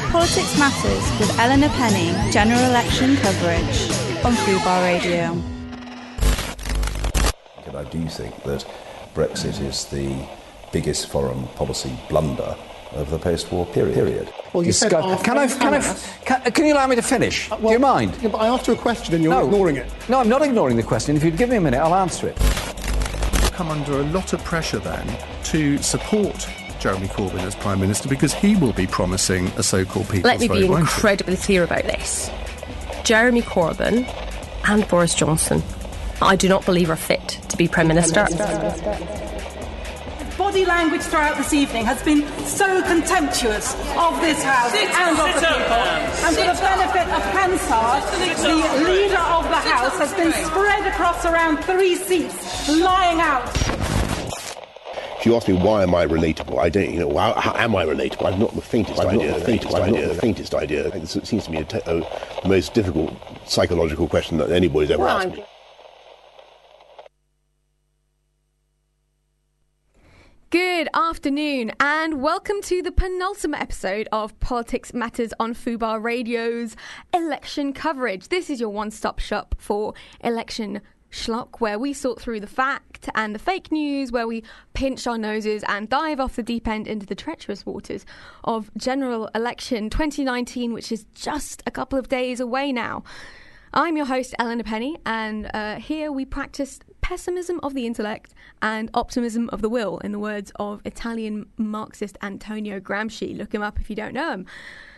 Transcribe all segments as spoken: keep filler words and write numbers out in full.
Politics Matters with Eleanor Penny, general election coverage on Fubar Radio. And I do think that Brexit is the biggest foreign policy blunder of the post-war period. Well, you said Discuss- can I? Can I? Can, can you allow me to finish? Uh, well, do you mind? Yeah, but I asked you a question and you're No. ignoring it. No, I'm not ignoring the question. If you'd give me a minute, I'll answer it. Come under a lot of pressure then to support Jeremy Corbyn as Prime Minister because he will be promising a so-called people's Let me vote, be won't he? incredibly clear about this. Jeremy Corbyn and Boris Johnson, I do not believe are fit to be Prime Minister. Body language throughout this evening has been so contemptuous of this House Sit, and of the sit up, people. um, And for the benefit of Hansard, the leader of the House has been spread across around three seats, lying out. You ask me why am I relatable? I don't, you know, how, how am I relatable? I've not the faintest I've idea. not the faintest I've idea. not the faintest idea. It seems to me a t- a, the most difficult psychological question that anybody's ever Well, asked I'm- me. Good afternoon and welcome to the penultimate episode of Politics Matters on Fubar Radio's election coverage. This is your one-stop shop for election schlock, where we sort through the fact and the fake news, where we pinch our noses and dive off the deep end into the treacherous waters of general election twenty nineteen, which is just a couple of days away now. I'm your host, Eleanor Penny, and uh, here we practice pessimism of the intellect and optimism of the will, in the words of Italian Marxist Antonio Gramsci. Look him up if you don't know him.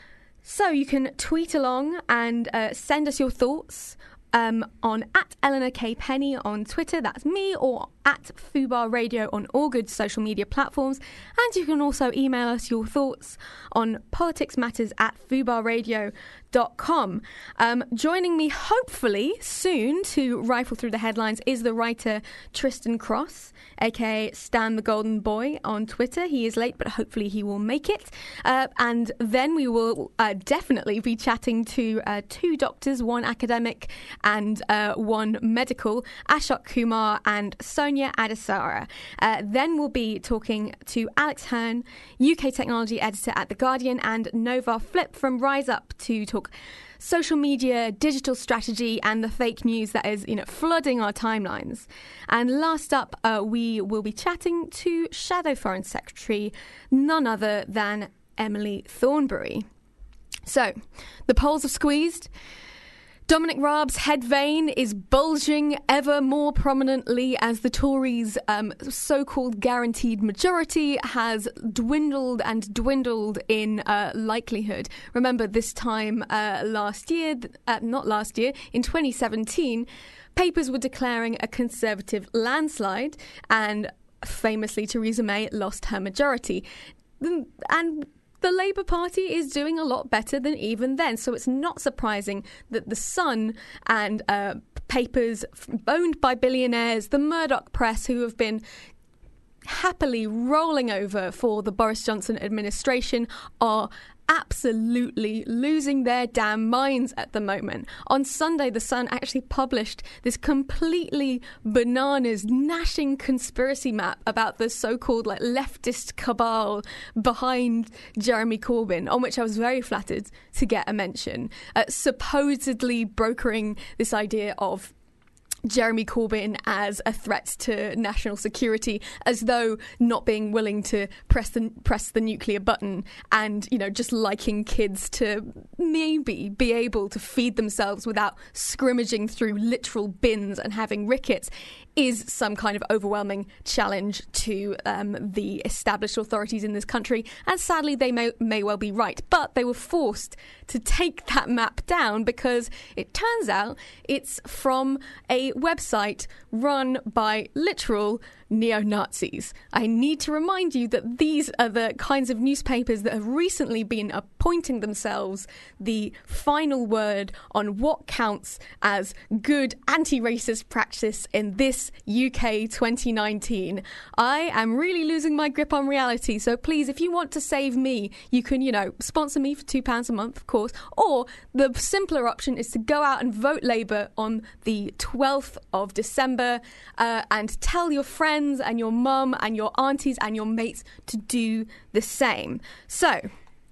So you can tweet along and uh, send us your thoughts um, on at Eleanor K. Penny on Twitter, that's me, or at Fubar Radio on all good social media platforms. And you can also email us your thoughts on politicsmatters at fubarradio dot com. Um, joining me hopefully soon to rifle through the headlines is the writer Tristan Cross, aka Stan the Golden Boy on Twitter. He is late, but hopefully he will make it. Uh, and then we will uh, definitely be chatting to uh, two doctors, one academic and uh, one medical, Ashok Kumar and Sonia Adesara. Uh, then we'll be talking to Alex Hearn, U K technology editor at The Guardian, and Nova Flip from Rise Up to talk social media, digital strategy, and the fake news that is, you know, flooding our timelines. And last up, uh, we will be chatting to Shadow Foreign Secretary, none other than Emily Thornberry. So, the polls have squeezed. Dominic Raab's head vein is bulging ever more prominently as the Tories' um, so-called guaranteed majority has dwindled and dwindled in uh, likelihood. Remember, this time uh, last year, uh, not last year, in twenty seventeen, papers were declaring a Conservative landslide, and famously Theresa May lost her majority. And the Labour Party is doing a lot better than even then. So it's not surprising that The Sun and uh, papers owned by billionaires, the Murdoch press, who have been happily rolling over for the Boris Johnson administration, are absolutely losing their damn minds at the moment. On Sunday, The Sun actually published this completely bananas, gnashing conspiracy map about the so-called like leftist cabal behind Jeremy Corbyn, on which I was very flattered to get a mention, uh, supposedly brokering this idea of Jeremy Corbyn as a threat to national security, as though not being willing to press the press the nuclear button and, you know, just liking kids to maybe be able to feed themselves without scrimmaging through literal bins and having rickets is some kind of overwhelming challenge to um, the established authorities in this country. And sadly, they may, may well be right. But they were forced to take that map down because it turns out it's from a website run by literal neo-Nazis. I need to remind you that these are the kinds of newspapers that have recently been appointing themselves the final word on what counts as good anti-racist practice in this U K twenty nineteen. I am really losing my grip on reality, so please, if you want to save me, you can, you know, sponsor me for two pounds a month, of course, or the simpler option is to go out and vote Labour on the twelfth of December uh, and tell your friends and your mum and your aunties and your mates to do the same. So,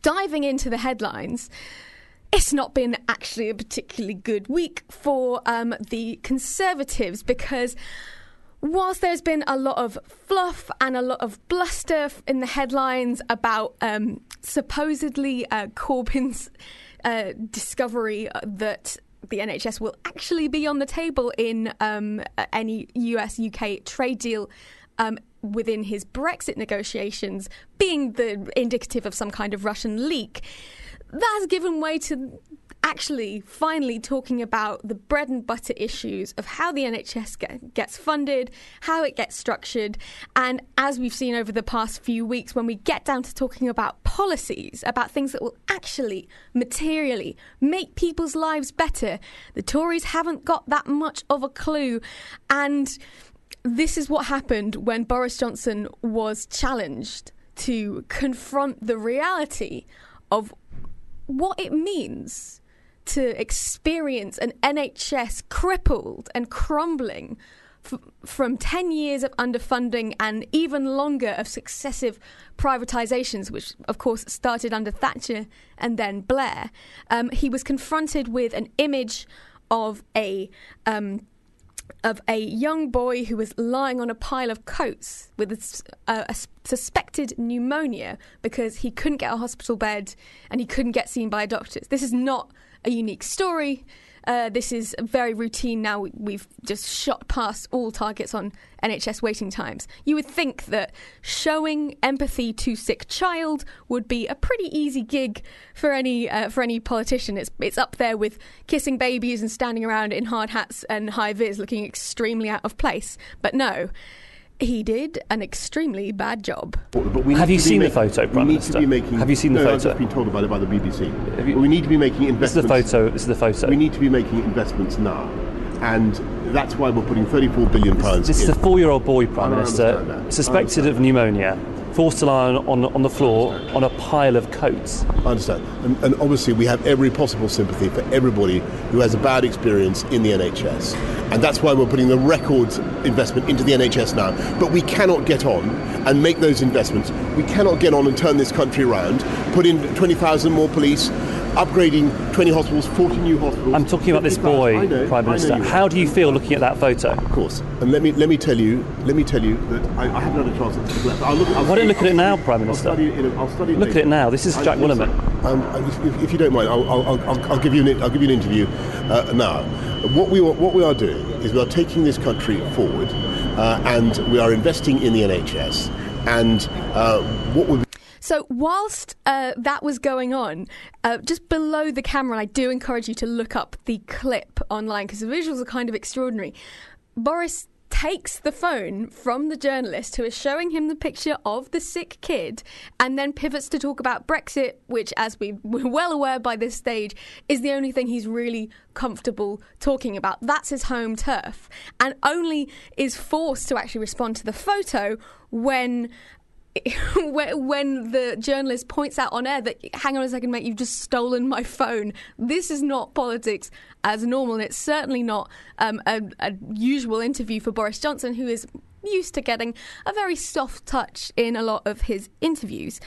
diving into the headlines, it's not been actually a particularly good week for um, the Conservatives, because whilst there's been a lot of fluff and a lot of bluster in the headlines about um, supposedly uh, Corbyn's uh, discovery that the N H S will actually be on the table in um, any U S U K trade deal um, within his Brexit negotiations being the indicative of some kind of Russian leak, that has given way to actually finally talking about the bread and butter issues of how the N H S get, gets funded, how it gets structured. And as we've seen over the past few weeks, when we get down to talking about policies, about things that will actually materially make people's lives better, the Tories haven't got that much of a clue. And this is what happened when Boris Johnson was challenged to confront the reality of what it means to experience an N H S crippled and crumbling f- from ten years of underfunding and even longer of successive privatisations, which of course started under Thatcher and then Blair. Um, he was confronted with an image of a um, of a young boy who was lying on a pile of coats with a, a, a suspected pneumonia because he couldn't get a hospital bed and he couldn't get seen by doctors. This is not a unique story. Uh, this is very routine now. We've just shot past all targets on N H S waiting times. You would think that showing empathy to sick child would be a pretty easy gig for any uh, for any politician. It's it's up there with kissing babies and standing around in hard hats and high vis looking extremely out of place. But no, he did an extremely bad job. But Have you seen making, the photo, Prime Minister? Making, Have you seen the no, photo? I've just been told about it by the B B C. You, we need to be making investments. This is the photo. This is the photo. We need to be making investments now, and that's why we're putting thirty-four billion pounds. This in. is a four-year-old boy, Prime Minister, suspected of pneumonia, forced to lie on, on, on the floor on a pile of coats. I understand. And, and obviously we have every possible sympathy for everybody who has a bad experience in the N H S. And that's why we're putting the record investment into the N H S now. But we cannot get on and make those investments. We cannot get on and turn this country around, put in twenty thousand more police, upgrading twenty hospitals, forty new hospitals. I'm talking about this boy, know, Prime Minister. How do you feel looking at that photo? Of course. And let me let me tell you, let me tell you that I, I haven't had a chance to look. I'll look. I'll Why don't you look at it now, Prime Minister? I'll study it. I'll study it look later. at it now. This is Jack Willerman. Um, if, if you don't mind, I'll, I'll, I'll, I'll give you an I'll give you an interview uh, now. What we what we are doing is we are taking this country forward, uh, and we are investing in the N H S. And uh, what would So whilst uh, that was going on, uh, just below the camera, I do encourage you to look up the clip online because the visuals are kind of extraordinary. Boris takes the phone from the journalist who is showing him the picture of the sick kid and then pivots to talk about Brexit, which, as we we're well aware by this stage, is the only thing he's really comfortable talking about. That's his home turf, and only is forced to actually respond to the photo when when the journalist points out on air that, hang on a second, mate, you've just stolen my phone. This is not politics as normal, and it's certainly not um, a, a usual interview for Boris Johnson, who is used to getting a very soft touch in a lot of his interviews.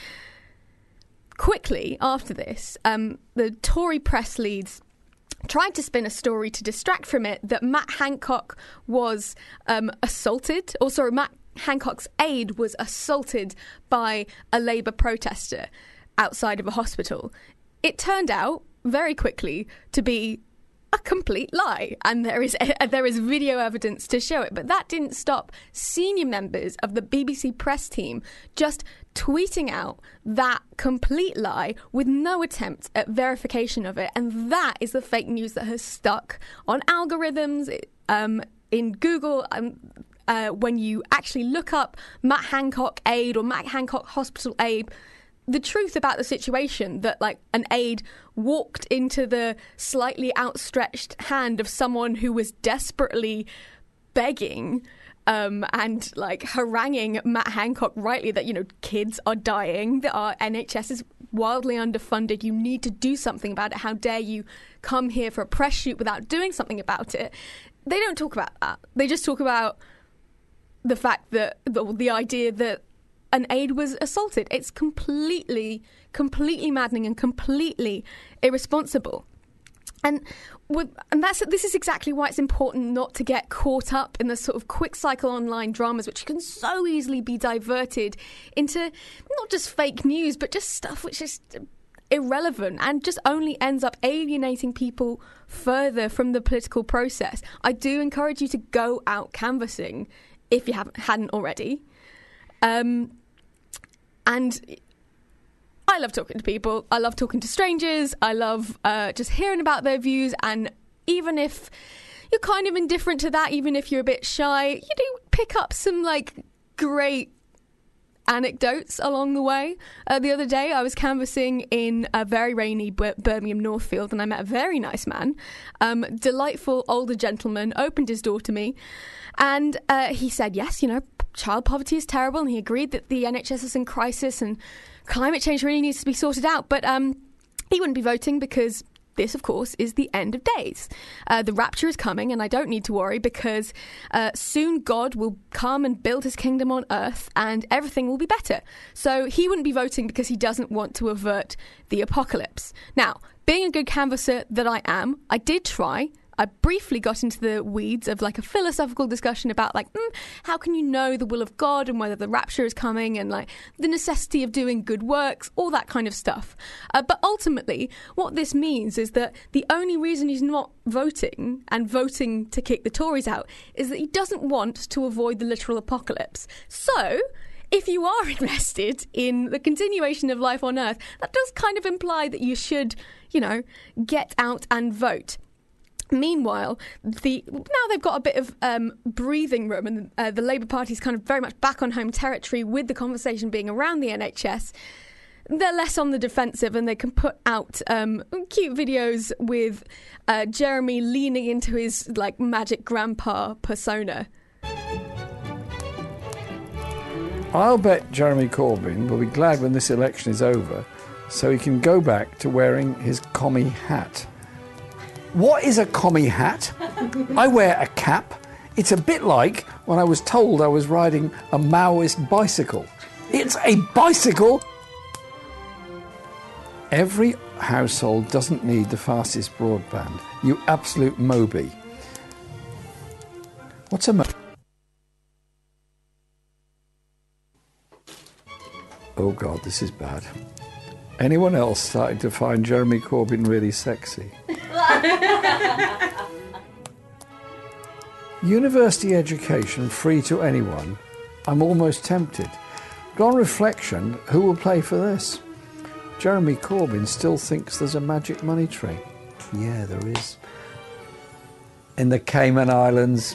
Quickly after this, um, the Tory press leads tried to spin a story to distract from it that Matt Hancock was um, assaulted, or sorry, Matt Hancock's aide was assaulted by a Labour protester outside of a hospital. It turned out very quickly to be a complete lie, and there is uh, there is video evidence to show it. But that didn't stop senior members of the B B C press team just tweeting out that complete lie with no attempt at verification of it, and that is the fake news that has stuck on algorithms um, in Google. Um, Uh, when you actually look up Matt Hancock aide or Matt Hancock hospital aide, the truth about the situation that, like, an aide walked into the slightly outstretched hand of someone who was desperately begging um, and, like, haranguing Matt Hancock rightly that, you know, kids are dying, that our N H S is wildly underfunded, you need to do something about it, how dare you come here for a press shoot without doing something about it. They don't talk about that. They just talk about the fact that the, the idea that an aide was assaulted. It's completely, completely maddening and completely irresponsible. And with, and that's this is exactly why it's important not to get caught up in the sort of quick cycle online dramas, which can so easily be diverted into not just fake news, but just stuff which is irrelevant and just only ends up alienating people further from the political process. I do encourage you to go out canvassing if you haven't hadn't already. Um, and I love talking to people. I love talking to strangers. I love uh, just hearing about their views. And even if you're kind of indifferent to that, even if you're a bit shy, you do pick up some like great anecdotes along the way. Uh, the other day I was canvassing in a very rainy B- Birmingham Northfield, and I met a very nice man, um, delightful older gentleman, opened his door to me, and uh, he said, yes, you know, child poverty is terrible, and he agreed that the N H S is in crisis and climate change really needs to be sorted out, but um, he wouldn't be voting because this, of course, is the end of days. Uh, the rapture is coming, and I don't need to worry because uh, soon God will come and build his kingdom on earth and everything will be better. So he wouldn't be voting because he doesn't want to avert the apocalypse. Now, being a good canvasser that I am, I did try. I briefly got into the weeds of like a philosophical discussion about like, mm, how can you know the will of God and whether the rapture is coming and like the necessity of doing good works, all that kind of stuff. Uh, but ultimately, what this means is that the only reason he's not voting and voting to kick the Tories out is that he doesn't want to avoid the literal apocalypse. So if you are invested in the continuation of life on Earth, that does kind of imply that you should, you know, get out and vote. Meanwhile, the now they've got a bit of um, breathing room, and uh, the Labour Party's kind of very much back on home territory with the conversation being around the N H S. They're less on the defensive, and they can put out um, cute videos with uh, Jeremy leaning into his like magic grandpa persona. I'll bet Jeremy Corbyn will be glad when this election is over, so he can go back to wearing his commie hat. What is a commie hat? I wear a cap. It's a bit like when I was told I was riding a Maoist bicycle. It's a bicycle! Every household doesn't need the fastest broadband. You absolute Moby. What's a mo... Oh God, this is bad. Anyone else starting to find Jeremy Corbyn really sexy? University education free to anyone? I'm almost tempted. But on reflection, who will pay for this? Jeremy Corbyn still thinks there's a magic money tree. Yeah, there is. In the Cayman Islands.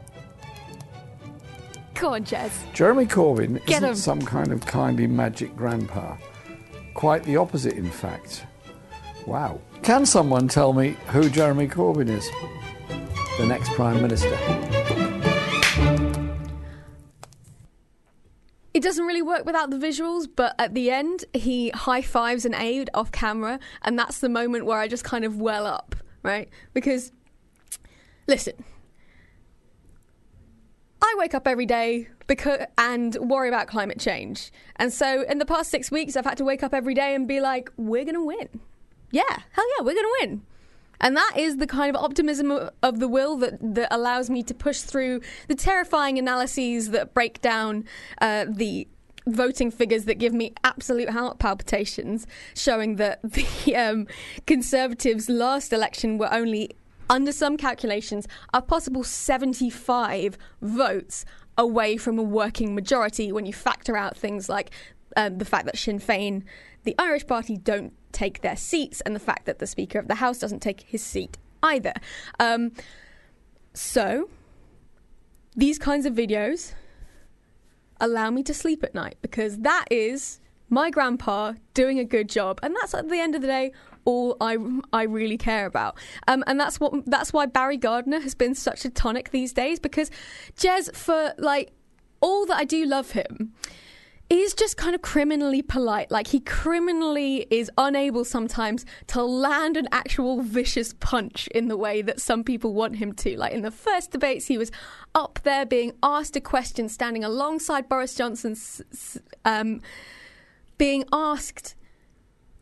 Go on, Jez. Jeremy Corbyn Get isn't him. some kind of kindly magic grandpa. Quite the opposite, in fact. Wow. Can someone tell me who Jeremy Corbyn is? The next Prime Minister. It doesn't really work without the visuals, but at the end, he high-fives an aide off camera, and that's the moment where I just kind of well up, right? Because, listen, I wake up every day because and worry about climate change. And so in the past six weeks, I've had to wake up every day and be like, we're going to win. Yeah, hell yeah, we're going to win. And that is the kind of optimism of, of the will that, that allows me to push through the terrifying analyses that break down uh, the voting figures that give me absolute heart palpitations, showing that the um, Conservatives' last election were only, under some calculations, a possible seventy-five votes away from a working majority when you factor out things like um, the fact that Sinn Féin, the Irish party, don't take their seats, and the fact that the Speaker of the House doesn't take his seat either. Um, so, these kinds of videos allow me to sleep at night, because that is my grandpa doing a good job, and that's at the end of the day all I, I really care about. Um, and that's what that's why Barry Gardiner has been such a tonic these days, because Jez, for like all that I do love him, is just kind of criminally polite. Like, he criminally is unable sometimes to land an actual vicious punch in the way that some people want him to. Like, in the first debates, he was up there being asked a question, standing alongside Boris Johnson, um, being asked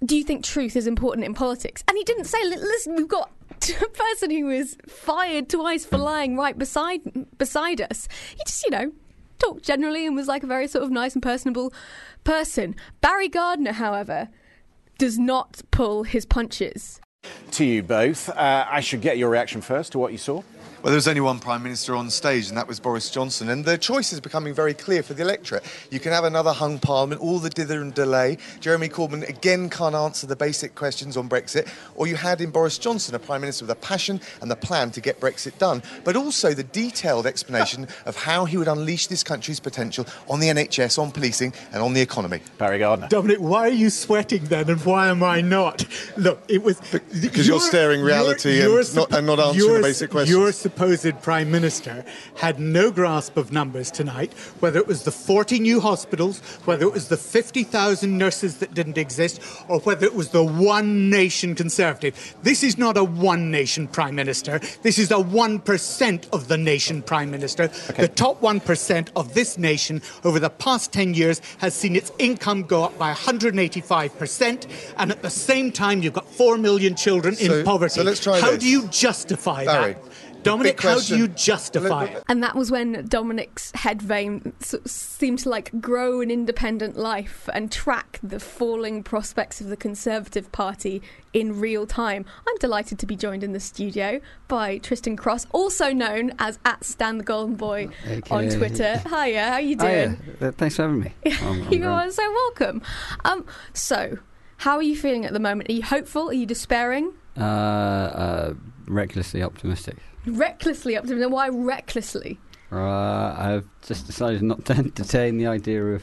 do you think truth is important in politics? And he didn't say, listen, we've got a person who was fired twice for lying right beside beside us. He just, you know, talked generally and was like a very sort of nice and personable person. Barry Gardiner, however, does not pull his punches. To you both, uh, I should get your reaction first to what you saw. Well, there was only one Prime Minister on stage, and that was Boris Johnson. And the choice is becoming very clear for the electorate. You can have another hung parliament, all the dither and delay. Jeremy Corbyn again can't answer the basic questions on Brexit. Or you had in Boris Johnson a Prime Minister with a passion and the plan to get Brexit done, but also the detailed explanation of how he would unleash this country's potential on the N H S, on policing and on the economy. Barry Gardiner. Dominic, why are you sweating then, and why am I not? Look, it was... Because you're, you're staring reality you're, you're and, not, and not answering the basic questions. Your supposed Prime Minister had no grasp of numbers tonight, whether it was the forty new hospitals, whether it was the fifty thousand nurses that didn't exist, or whether it was the one nation Conservative. This is not a one nation Prime Minister. This is a one percent of the nation Prime Minister. Okay. The top one percent of this nation over the past ten years has seen its income go up by one hundred eighty-five percent, and at the same time you've got four million children so, in poverty. So let's try How this. do you justify Barry. that? Dominic, how do you justify it? And that was when Dominic's head vein seemed to like grow an independent life and track the falling prospects of the Conservative Party in real time. I'm delighted to be joined in the studio by Tristan Cross, also known as at Stan the Golden Boy okay. on Twitter. Hiya, how are you doing? Hiya. Thanks for having me. I'm, I'm you are so welcome. Um, so, how are you feeling at the moment? Are you hopeful? Are you despairing? Uh, uh, recklessly optimistic. Recklessly optimistic. Why recklessly? Uh, I've just decided not to entertain the idea of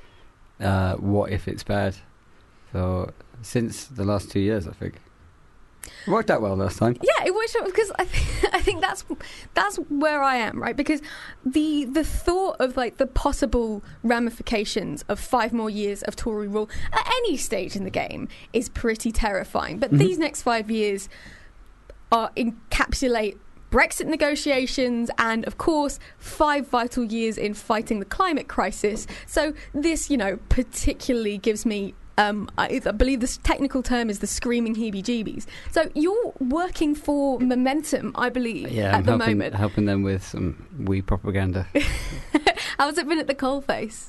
uh, what if it's bad. So since the last two years, I think it worked out well last time. Yeah, it worked out because I think I think that's that's where I am, right? Because the the thought of like the possible ramifications of five more years of Tory rule at any stage in the game is pretty terrifying. But mm-hmm. these next five years are encapsulate Brexit negotiations and, of course, five vital years in fighting the climate crisis. So this, you know, particularly gives me, um, I, I believe this technical term is the screaming heebie-jeebies. So you're working for Momentum, I believe, yeah, at I'm the helping, moment. helping them with some wee propaganda. How's it been at the coalface?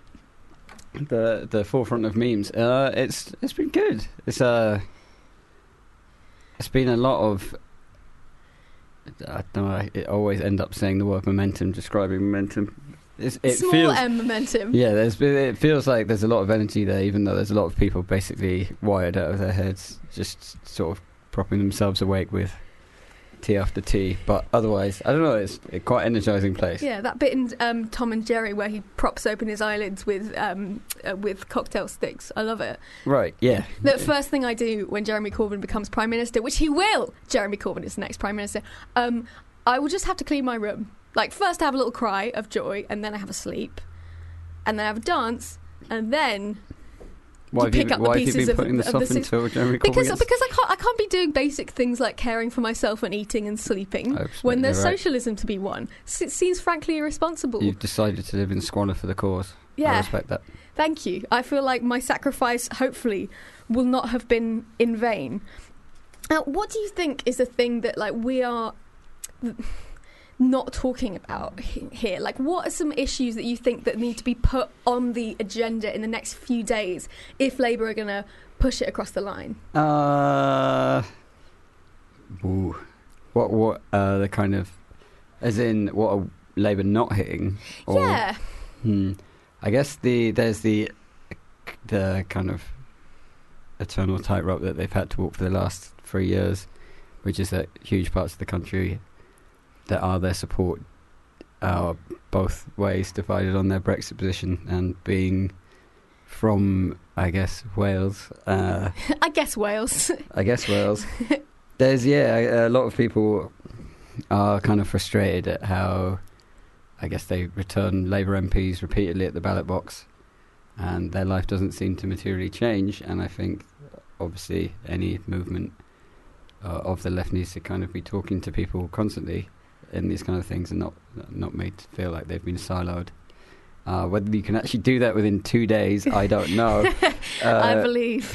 The the forefront of memes. Uh, it's it's been good. It's uh, it's been a lot of. I don't know. I always end up saying the word momentum, describing momentum. It's, it Small feels, M momentum. Yeah, there's. It feels like there's a lot of energy there, even though there's a lot of people basically wired out of their heads, just sort of propping themselves awake with tea after tea. But otherwise, I don't know. It's a quite energising place. Yeah, that bit in um, Tom and Jerry where he props open his eyelids with um, uh, with cocktail sticks. I love it. Right. Yeah. The first thing I do when Jeremy Corbyn becomes Prime Minister, which he will. Jeremy Corbyn is the next Prime Minister. Um, I will just have to clean my room. Like first, I have a little cry of joy, and then I have a sleep, and then I have a dance, and then. Why you pick have you, up the why pieces have you been of, putting of, this of off the until Jeremy Corbyn because gets... because I can't I can't be doing basic things like caring for myself and eating and sleeping when there's right. socialism to be won. It seems frankly irresponsible. You've decided to live in squalor for the cause. Yeah, I respect that. Thank you. I feel like my sacrifice, hopefully, will not have been in vain. Now, what do you think is the thing that like we are not talking about here? Like, what are some issues that you think that need to be put on the agenda in the next few days if Labour are going to push it across the line? Uh, ooh. What, what, uh, the kind of, as in, what are Labour not hitting? Or, yeah. Hmm. I guess the, there's the, the kind of eternal tightrope that they've had to walk for the last three years, which is that huge parts of the country that are their support are both ways divided on their Brexit position, and being from, I guess, Wales. Uh, I guess Wales. I guess Wales. There's, yeah, a, a lot of people are kind of frustrated at how, I guess, they return Labour M Ps repeatedly at the ballot box, and their life doesn't seem to materially change. And I think, obviously, any movement uh, of the left needs to kind of be talking to people constantly in these kind of things, and not not made to feel like they've been siloed. Uh, whether you can actually do that within two days, I don't know. uh, I believe.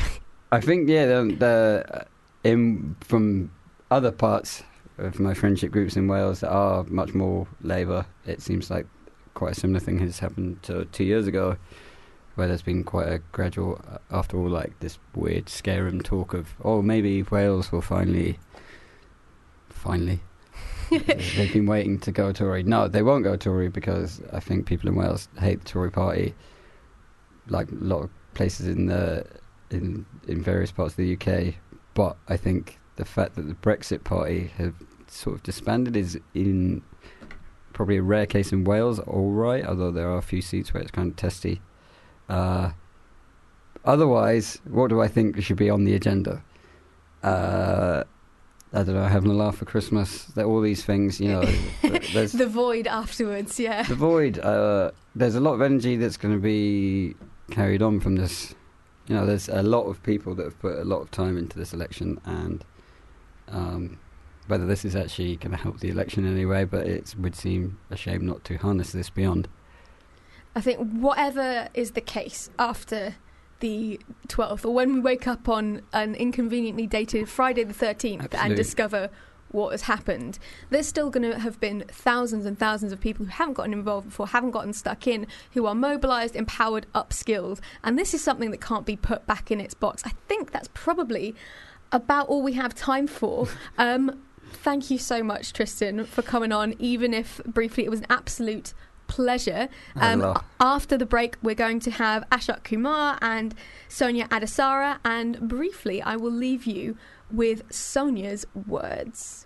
I think, yeah, the, the in from other parts of my friendship groups in Wales that are much more Labour, it seems like quite a similar thing has happened to two years ago, where there's been quite a gradual, after all, like this weird scare-em talk of, oh, maybe Wales will finally, finally, they've been waiting to go Tory. No, they won't go Tory because I think people in Wales hate the Tory party, like a lot of places in the in in various parts of the U K. But I think the fact that the Brexit party have sort of disbanded is, in probably a rare case in Wales, all right, although there are a few seats where it's kind of testy. Uh, otherwise, what do I think should be on the agenda? Uh, I don't know, having a laugh for Christmas, that all these things, you know. There's the void afterwards, yeah. The void. Uh, there's a lot of energy that's going to be carried on from this. You know, there's a lot of people that have put a lot of time into this election, and um, whether this is actually going to help the election in any way, but it would seem a shame not to harness this beyond. I think whatever is the case after the twelfth, or when we wake up on an inconveniently dated Friday the thirteenth Absolutely. and discover what has happened, there's still going to have been thousands and thousands of people who haven't gotten involved before, haven't gotten stuck in, who are mobilised, empowered, upskilled, and this is something that can't be put back in its box. I think that's probably about all we have time for. Um, thank you so much, Tristan, for coming on, even if briefly it was an absolute pleasure. Um, after the break, we're going to have Ashok Kumar and Sonia Adesara, and briefly I will leave you with Sonia's words.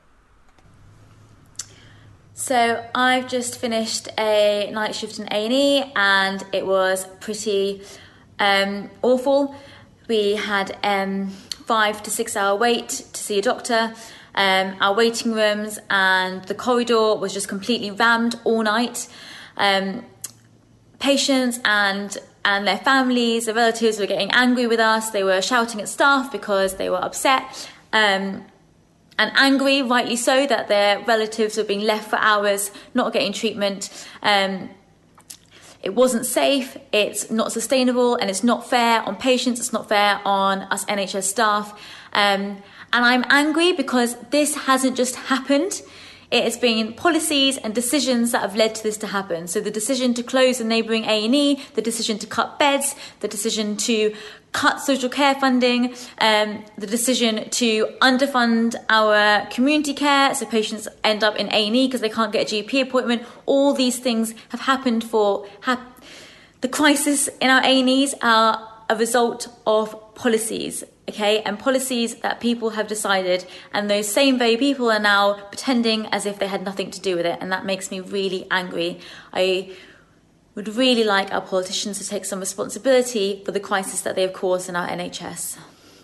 So I've just finished a night shift in A and E, and it was pretty um, awful. We had um, five to six hour wait to see a doctor. Um, our waiting rooms and the corridor was just completely rammed all night. Um, patients and and their families, their relatives were getting angry with us. They were shouting at staff because they were upset um, and angry, rightly so, that their relatives were being left for hours, not getting treatment. Um, it wasn't safe, it's not sustainable, and it's not fair on patients, it's not fair on us N H S staff. Um, and I'm angry because this hasn't just happened. It has been policies and decisions that have led to this to happen. So the decision to close the neighbouring A and E, the decision to cut beds, the decision to cut social care funding, um, the decision to underfund our community care so patients end up in A and E because they can't get a G P appointment. All these things have happened for... Ha- the crisis in our A and Es are a result of policies. Okay, and policies that people have decided, and those same very people are now pretending as if they had nothing to do with it, and that makes me really angry. I would really like our politicians to take some responsibility for the crisis that they have caused in our N H S.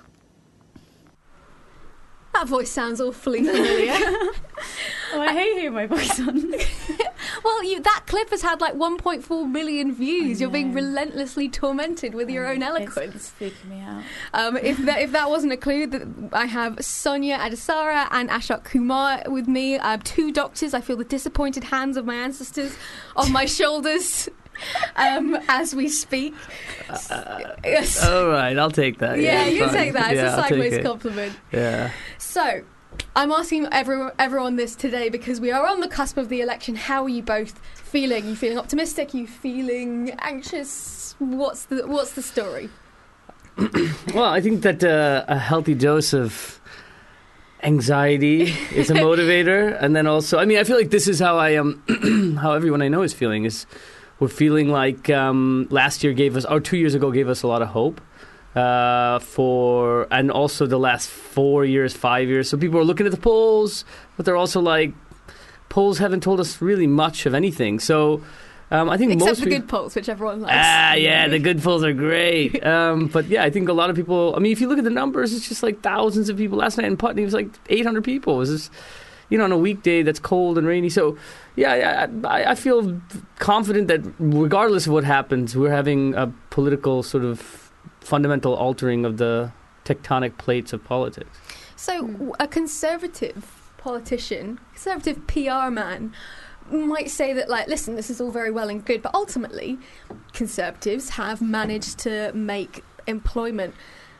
That voice sounds awfully familiar. Oh, I hate hearing my voice on. Well, you, that clip has had like one point four million views. You're being relentlessly tormented with your own eloquence. It's freaking me out. Um, if that if that wasn't a clue, that I have Sonia Adesara and Ashok Kumar with me. Uh, two doctors. I feel the disappointed hands of my ancestors on my shoulders. Um, as we speak. Uh, yes. All right, I'll take that. Yeah, yeah you fine. take that. It's yeah, a sideways compliment. Yeah. So, I'm asking everyone, everyone this today because we are on the cusp of the election. How are you both feeling? You feeling optimistic? You feeling anxious? What's the What's the story? Well, I think that uh, a healthy dose of anxiety is a motivator, and then also, I mean, I feel like this is how I am. Um, how everyone I know is feeling is. We're feeling like um, last year gave us, or two years ago gave us a lot of hope uh, for, and also the last four years, five years. So people are looking at the polls, but they're also like, polls haven't told us really much of anything. So um, I think Except most the people, good polls, which everyone likes. Ah, yeah, the good polls are great. um, but yeah, I think a lot of people, I mean, if you look at the numbers, it's just like thousands of people. Last night in Putney, it was like eight hundred people. It was just, you know, on a weekday that's cold and rainy. So, yeah, I, I feel confident that regardless of what happens, we're having a political sort of fundamental altering of the tectonic plates of politics. So a conservative politician, conservative P R man, might say that, like, listen, this is all very well and good, but ultimately conservatives have managed to make employment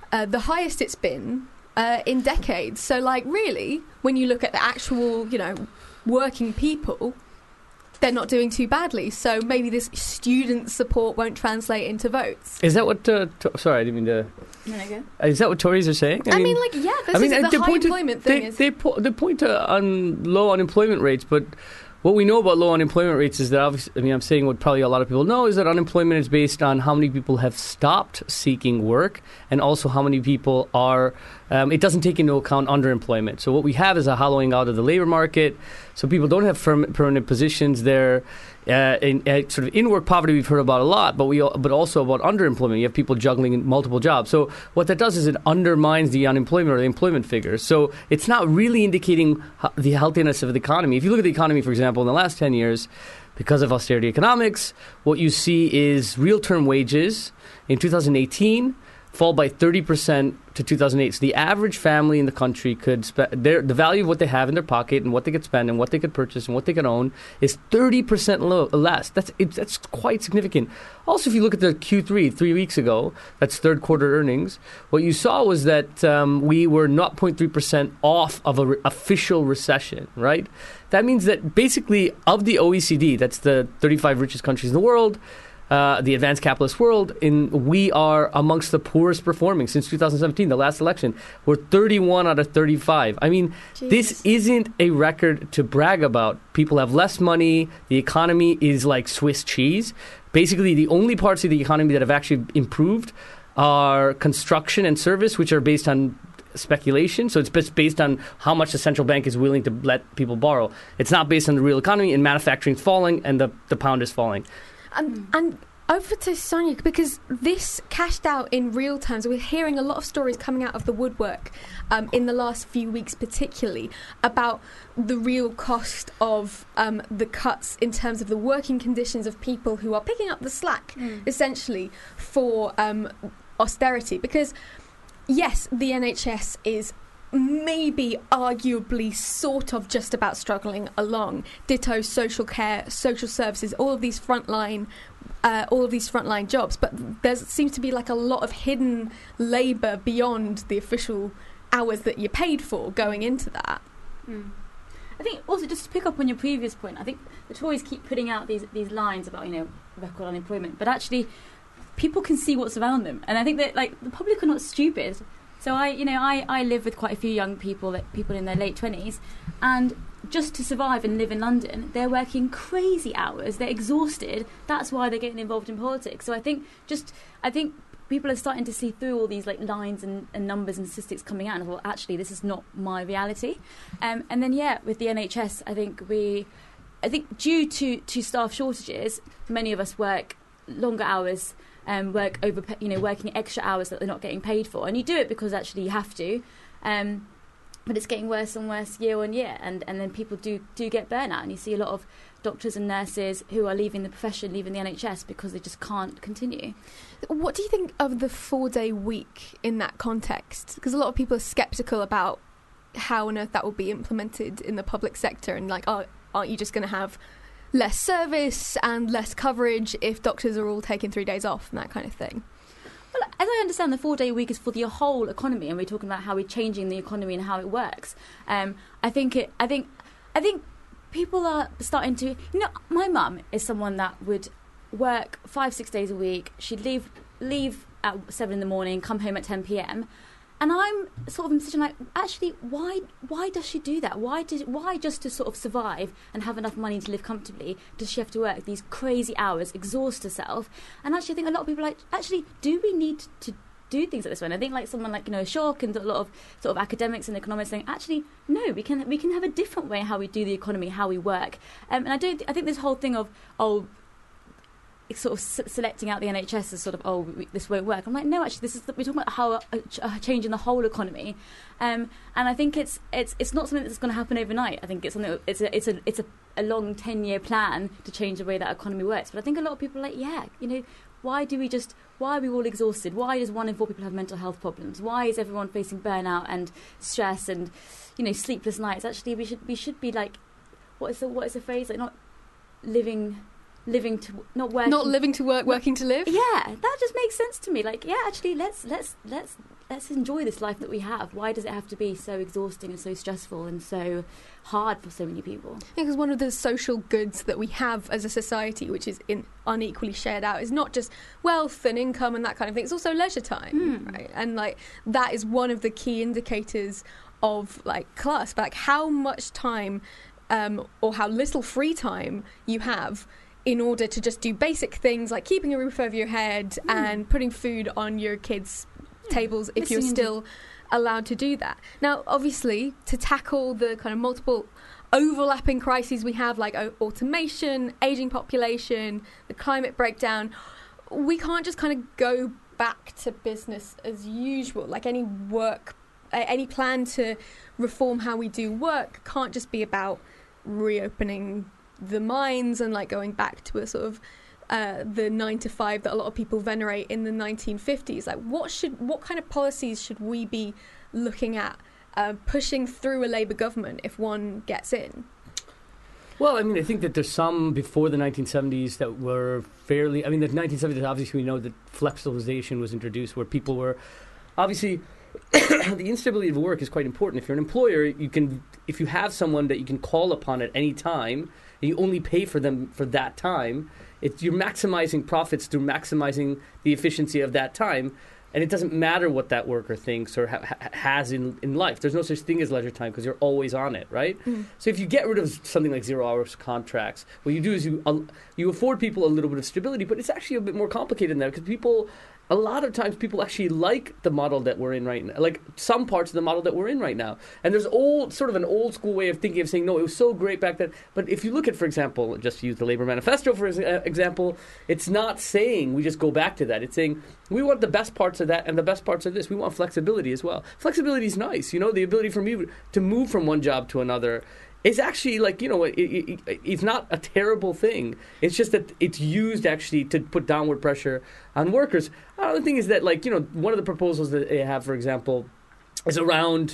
uh, the highest it's been uh, in decades. So, like, really, when you look at the actual, you know, working people, they're not doing too badly. So maybe this student support won't translate into votes. Is that what? Uh, to- sorry, I didn't mean to. No, Is that what Tories are saying? I, I mean, mean, like, yeah, this I mean, is the high point employment to, thing. They, is they, po- they point to un- low unemployment rates, but what we know about low unemployment rates is that, obviously, I mean, I'm saying what probably a lot of people know is that unemployment is based on how many people have stopped seeking work and also how many people are, um, it doesn't take into account underemployment. So what we have is a hollowing out of the labor market. So people don't have firm, permanent positions. They're uh, in uh, sort of in-work poverty we've heard about a lot, but we but also about underemployment. You have people juggling in multiple jobs. So what that does is it undermines the unemployment or the employment figures. So it's not really indicating the healthiness of the economy. If you look at the economy, for example, in the last ten years, because of austerity economics, what you see is real-term wages in two thousand eighteen fall by thirty percent to two thousand eight. So the average family in the country could spend their, the value of what they have in their pocket and what they could spend and what they could purchase and what they could own is thirty percent low, less. That's it, that's quite significant. Also, if you look at the Q three, three weeks ago, that's third quarter earnings, what you saw was that um, we were zero point three percent off of an re- official recession, right? That means that basically of the O E C D, that's the thirty-five richest countries in the world, Uh, the advanced capitalist world, in we are amongst the poorest performing since two thousand seventeen, the last election. We're thirty-one out of thirty-five. I mean, Jeez. This isn't a record to brag about. People have less money. The economy is like Swiss cheese. Basically, the only parts of the economy that have actually improved are construction and service, which are based on speculation. So it's just based on how much the central bank is willing to let people borrow. It's not based on the real economy, and manufacturing is falling, and the, the pound is falling. Um, and over to Sonia, because this cashed out in real terms. We're hearing a lot of stories coming out of the woodwork um, in the last few weeks, particularly about the real cost of um, the cuts in terms of the working conditions of people who are picking up the slack, mm. essentially, for um, austerity. Because, yes, the N H S is maybe arguably sort of just about struggling along. Ditto social care, social services, all of these frontline uh, all of these frontline jobs, but there seems to be like a lot of hidden labour beyond the official hours that you're paid for going into that. Mm. I think also, just to pick up on your previous point, I think the Tories keep putting out these these lines about, you know, record unemployment, but actually people can see what's around them, and I think that, like, the public are not stupid. So I, you know, I, I live with quite a few young people, like people in their late twenties, and just to survive and live in London, they're working crazy hours. They're exhausted. That's why they're getting involved in politics. So I think just, I think people are starting to see through all these like lines and, and numbers and statistics coming out, and well, actually, this is not my reality. Um, and then yeah, with the N H S, I think we, I think due to to staff shortages, many of us work longer hours. Um, work over, you know, working extra hours that they're not getting paid for, and you do it because actually you have to. Um, but it's getting worse and worse year on year, and, and then people do do get burnout, and you see a lot of doctors and nurses who are leaving the profession, leaving the N H S because they just can't continue. What do you think of the four-day week in that context? Because a lot of people are sceptical about how on earth that will be implemented in the public sector, and like, oh, aren't you just going to have less service and less coverage if doctors are all taking three days off and that kind of thing? Well, as I understand, the four-day week is for the whole economy, and we're talking about how we're changing the economy and how it works. Um, I think it. I think. I think people are starting to. You know, my mum is someone that would work five, six days a week. She'd leave leave at seven in the morning, come home at ten p.m. And I'm sort of in a position like, actually, why why does she do that? Why did why just to sort of survive and have enough money to live comfortably does she have to work these crazy hours, exhaust herself? And actually, I think a lot of people are like, actually, do we need to do things like this? And I think like someone like, you know, Shock and a lot of sort of academics and economists saying, actually, no, we can we can have a different way how we do the economy, how we work. Um, and I don't. I think this whole thing of oh. sort of s- selecting out the N H S as sort of, oh, we, this won't work. I'm like, no, actually, this is the, we're talking about how a, a change in the whole economy, um, and I think it's it's it's not something that's going to happen overnight. I think it's something it's a it's a it's a, a long ten year plan to change the way that economy works. But I think a lot of people are like, yeah, you know, why do we just why are we all exhausted? Why does one in four people have mental health problems? Why is everyone facing burnout and stress and, you know, sleepless nights? Actually, we should we should be like, what is the what is the phrase, like, not living. Living to not working, not living to work, working to live. Yeah, that just makes sense to me. Like, yeah, actually, let's let's let's let's enjoy this life that we have. Why does it have to be so exhausting and so stressful and so hard for so many people? I think it's one of the social goods that we have as a society, which is in unequally shared out, is not just wealth and income and that kind of thing. It's also leisure time, mm. right? And like that is one of the key indicators of like class, like how much time um, or how little free time you have in order to just do basic things like keeping a roof over your head mm. and putting food on your kids' tables if you're still allowed to do that. Now, obviously, to tackle the kind of multiple overlapping crises we have, like o- automation, aging population, the climate breakdown, we can't just kind of go back to business as usual. Like any work, uh, any plan to reform how we do work can't just be about reopening the mines and like going back to a sort of Uh, the nine to five that a lot of people venerate in the nineteen fifties. Like, what should, what kind of policies should we be looking at uh, pushing through a Labour government if one gets in? Well, I mean, I think that there's some before the nineteen seventies that were fairly. I mean, the nineteen seventies, obviously, we know that flexibilization was introduced, where people were obviously. The instability of work is quite important. If you're an employer, you can, if you have someone that you can call upon at any time, and you only pay for them for that time. It's, you're maximizing profits through maximizing the efficiency of that time, and it doesn't matter what that worker thinks or ha- ha- has in, in life. There's no such thing as leisure time because you're always on it, right? Mm. So if you get rid of something like zero hours contracts, what you do is you uh, you afford people a little bit of stability, but it's actually a bit more complicated than that because people. A lot of times people actually like the model that we're in right now, like some parts of the model that we're in right now. And there's old, sort of an old school way of thinking of saying, no, it was so great back then. But if you look at, for example, just to use the Labour Manifesto for example, it's not saying we just go back to that. It's saying we want the best parts of that and the best parts of this. We want flexibility as well. Flexibility is nice, you know, the ability for me to move from one job to another. It's actually like, you know, it, it, it, it's not a terrible thing. It's just that it's used actually to put downward pressure on workers. Another thing is that, like, you know, one of the proposals that they have, for example, is around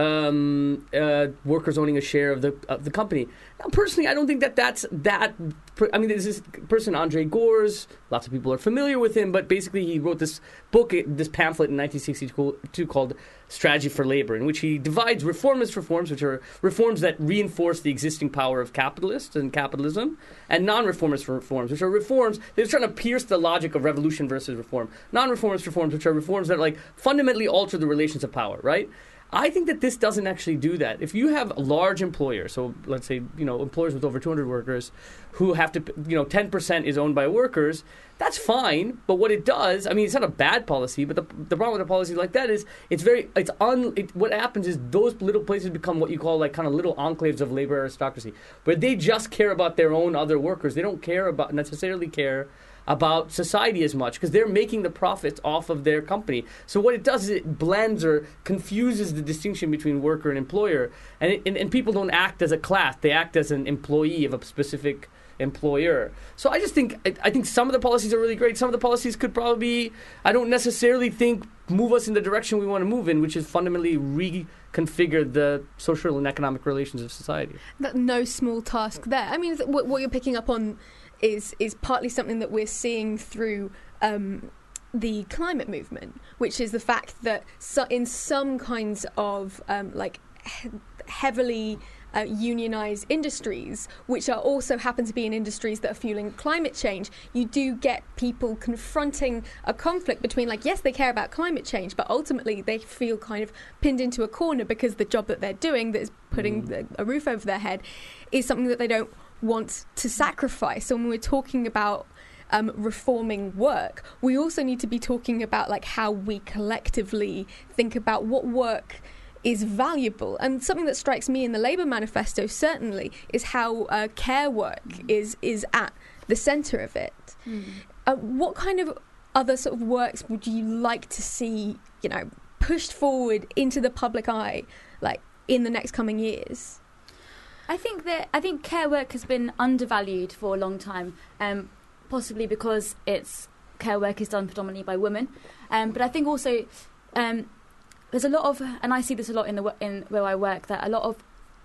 um, uh, workers owning a share of the of the company. Now, personally, I don't think that that's that. I mean, there's this person, Andre Gores. Lots of people are familiar with him, but basically, he wrote this book, this pamphlet in nineteen sixty-two called "Strategy for Labor," in which he divides reformist reforms, which are reforms that reinforce the existing power of capitalists and capitalism, and non-reformist reforms, which are reforms they're trying to pierce the logic of revolution versus reform. Non-reformist reforms, which are reforms that like fundamentally alter the relations of power, right? I think that this doesn't actually do that. If you have a large employer, so let's say, you know, employers with over two hundred workers who have to, you know, ten percent is owned by workers, that's fine. But what it does, I mean, it's not a bad policy, but the the problem with a policy like that is it's very, it's un, it, what happens is those little places become what you call like kind of little enclaves of labor aristocracy, where they just care about their own other workers. They don't care about, necessarily care about society as much because they're making the profits off of their company. So what it does is it blends or confuses the distinction between worker and employer. And, it, and, and people don't act as a class. They act as an employee of a specific employer. So I just think, I, I think some of the policies are really great. Some of the policies could probably be, I don't necessarily think move us in the direction we want to move in, which is fundamentally reconfigure the social and economic relations of society. That no small task there. I mean, th- what, what you're picking up on is is partly something that we're seeing through um, the climate movement, which is the fact that so in some kinds of um, like he- heavily uh, unionized industries, which are also happen to be in industries that are fueling climate change, you do get people confronting a conflict between, like, yes, they care about climate change, but ultimately they feel kind of pinned into a corner because the job that they're doing, that is putting mm. the, a roof over their head, is something that they don't want to sacrifice. So when we're talking about um, reforming work, we also need to be talking about like how we collectively think about what work is valuable. And something that strikes me in the Labour Manifesto certainly is how uh, care work mm. is is at the centre of it. Mm. Uh, what kind of other sort of works would you like to see, you know, pushed forward into the public eye, like in the next coming years? I think that I think care work has been undervalued for a long time, um, possibly because it's care work is done predominantly by women. Um, but I think also um, there's a lot of, and I see this a lot in the in where I work, that a lot of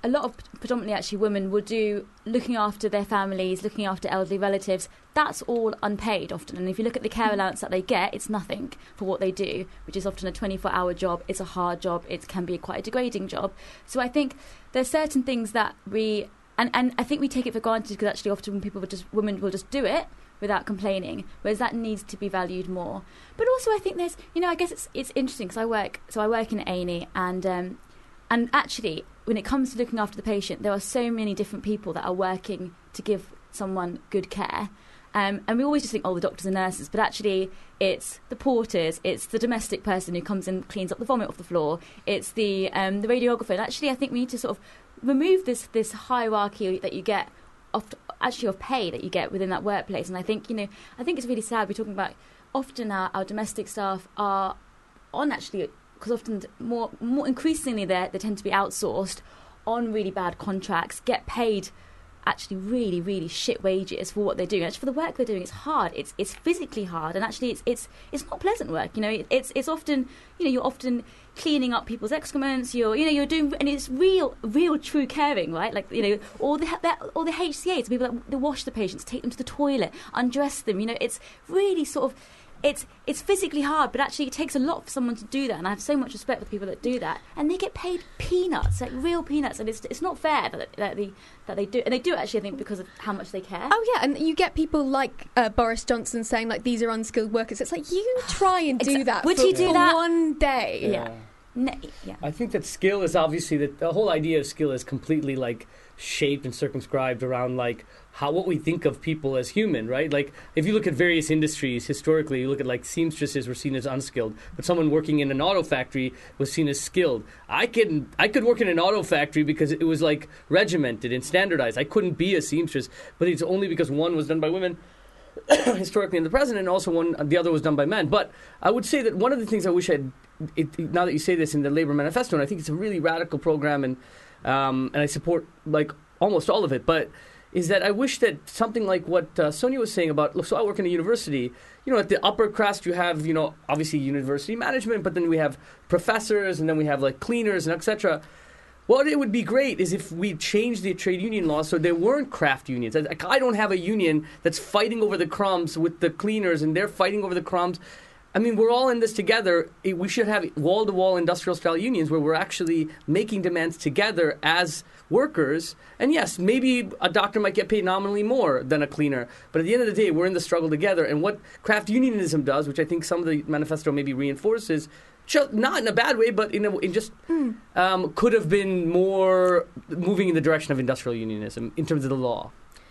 a lot of predominantly actually women will do looking after their families, looking after elderly relatives. That's all unpaid often. And if you look at the care allowance that they get, it's nothing for what they do, which is often a twenty-four hour job. It's a hard job. It can be quite a degrading job. So I think there's certain things that we, and, and I think we take it for granted because actually often people will just, women will just do it without complaining, whereas that needs to be valued more. But also I think there's, you know, I guess it's it's interesting because I work, so I work in A and E, and um, and actually when it comes to looking after the patient, there are so many different people that are working to give someone good care. Um, and we always just think, oh, the doctors and nurses, but actually it's the porters, it's the domestic person who comes and cleans up the vomit off the floor, it's the um, the radiographer. And actually I think we need to sort of remove this this hierarchy that you get of, actually of pay that you get within that workplace. And I think, you know, I think it's really sad. We're talking about often our, our domestic staff are on actually, because often more, more increasingly they they tend to be outsourced on really bad contracts, get paid actually really, really shit wages for what they're doing. Actually, for the work they're doing, it's hard. It's it's physically hard, and actually, it's it's it's not pleasant work. You know, it, it's it's often, you know, you're often cleaning up people's excrements. You're you know you're doing, and it's real, real, true caring, right? Like, you know, all the all the H C As, people that they wash the patients, take them to the toilet, undress them. You know, it's really sort of. It's it's physically hard, but actually it takes a lot for someone to do that, and I have so much respect for people that do that, and they get paid peanuts, like real peanuts, and it's it's not fair that, that they that they do, and they do it actually, I think, because of how much they care. Oh yeah, and you get people like uh, Boris Johnson saying like these are unskilled workers. It's like, you try and do Exa- that. Would for, he do for that one day? Yeah. Ne- yeah. I think that skill is obviously that the whole idea of skill is completely like shaped and circumscribed around like how what we think of people as human, right? Like if you look at various industries historically, you look at like seamstresses were seen as unskilled, but someone working in an auto factory was seen as skilled. I could I could work in an auto factory because it was like regimented and standardized. I couldn't be a seamstress, but it's only because one was done by women historically in the present, and also one the other was done by men. But I would say that one of the things I wish I'd it, now that you say this in the Labour Manifesto, and I think it's a really radical program, and um, and I support like almost all of it, but is that I wish that something like what uh, Sonia was saying about, look, so I work in a university, you know, at the upper crust you have, you know, obviously university management, but then we have professors, and then we have like cleaners and et cetera. What it would be great is if we changed the trade union law so there weren't craft unions. I, I don't have a union that's fighting over the crumbs with the cleaners, and they're fighting over the crumbs. I mean, we're all in this together. We should have wall-to-wall industrial-style unions where we're actually making demands together as workers. And yes, maybe a doctor might get paid nominally more than a cleaner. But at the end of the day, we're in the struggle together. And what craft unionism does, which I think some of the manifesto maybe reinforces, just, not in a bad way, but in, a, in just mm. um, could have been more moving in the direction of industrial unionism in terms of the law.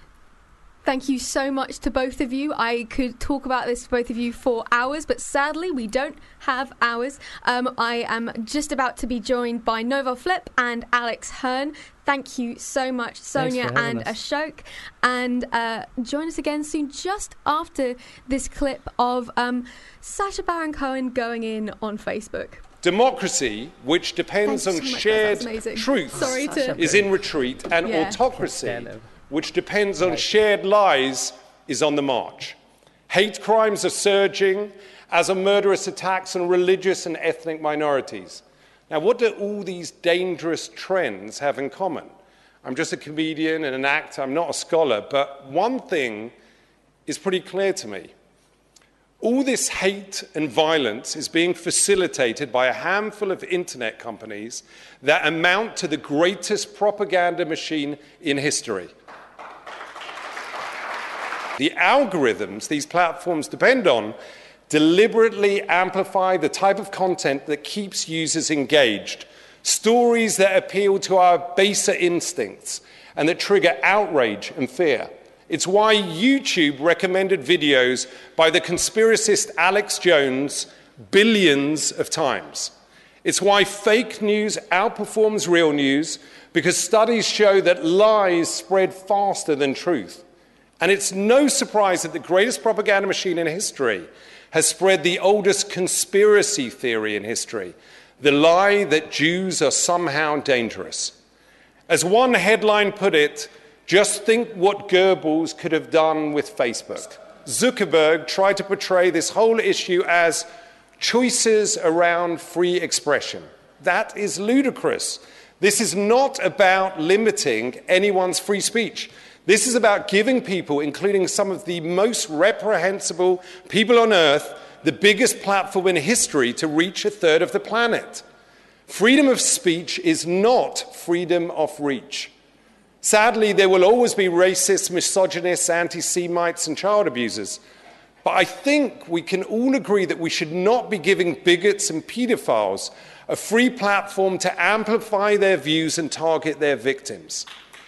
Thank you so much to both of you. I could talk about this to both of you for hours, but sadly we don't have hours. Um, I am just about to be joined by Novel Flip and Alex Hearn. Thank you so much, Sonia and us. Ashok. And uh, join us again soon, just after this clip of um, Sacha Baron Cohen going in on Facebook. Democracy, which depends on so shared truth, Sorry to... is in retreat, and yeah. autocracy, which depends on shared lies, is on the march. Hate crimes are surging, as are murderous attacks on religious and ethnic minorities. Now, what do all these dangerous trends have in common? I'm just a comedian and an actor, I'm not a scholar, but one thing is pretty clear to me. All this hate and violence is being facilitated by a handful of internet companies that amount to the greatest propaganda machine in history. The algorithms these platforms depend on deliberately amplify the type of content that keeps users engaged, stories that appeal to our baser instincts and that trigger outrage and fear. It's why YouTube recommended videos by the conspiracist Alex Jones billions of times. It's why fake news outperforms real news, because studies show that lies spread faster than truth. And it's no surprise that the greatest propaganda machine in history has spread the oldest conspiracy theory in history, the lie that Jews are somehow dangerous. As one headline put it, just think what Goebbels could have done with Facebook. Zuckerberg tried to portray this whole issue as choices around free expression. That is ludicrous. This is not about limiting anyone's free speech. This is about giving people, including some of the most reprehensible people on earth, the biggest platform in history to reach a third of the planet. Freedom of speech is not freedom of reach. Sadly, there will always be racists, misogynists, anti-Semites, and child abusers. But I think we can all agree that we should not be giving bigots and paedophiles a free platform to amplify their views and target their victims.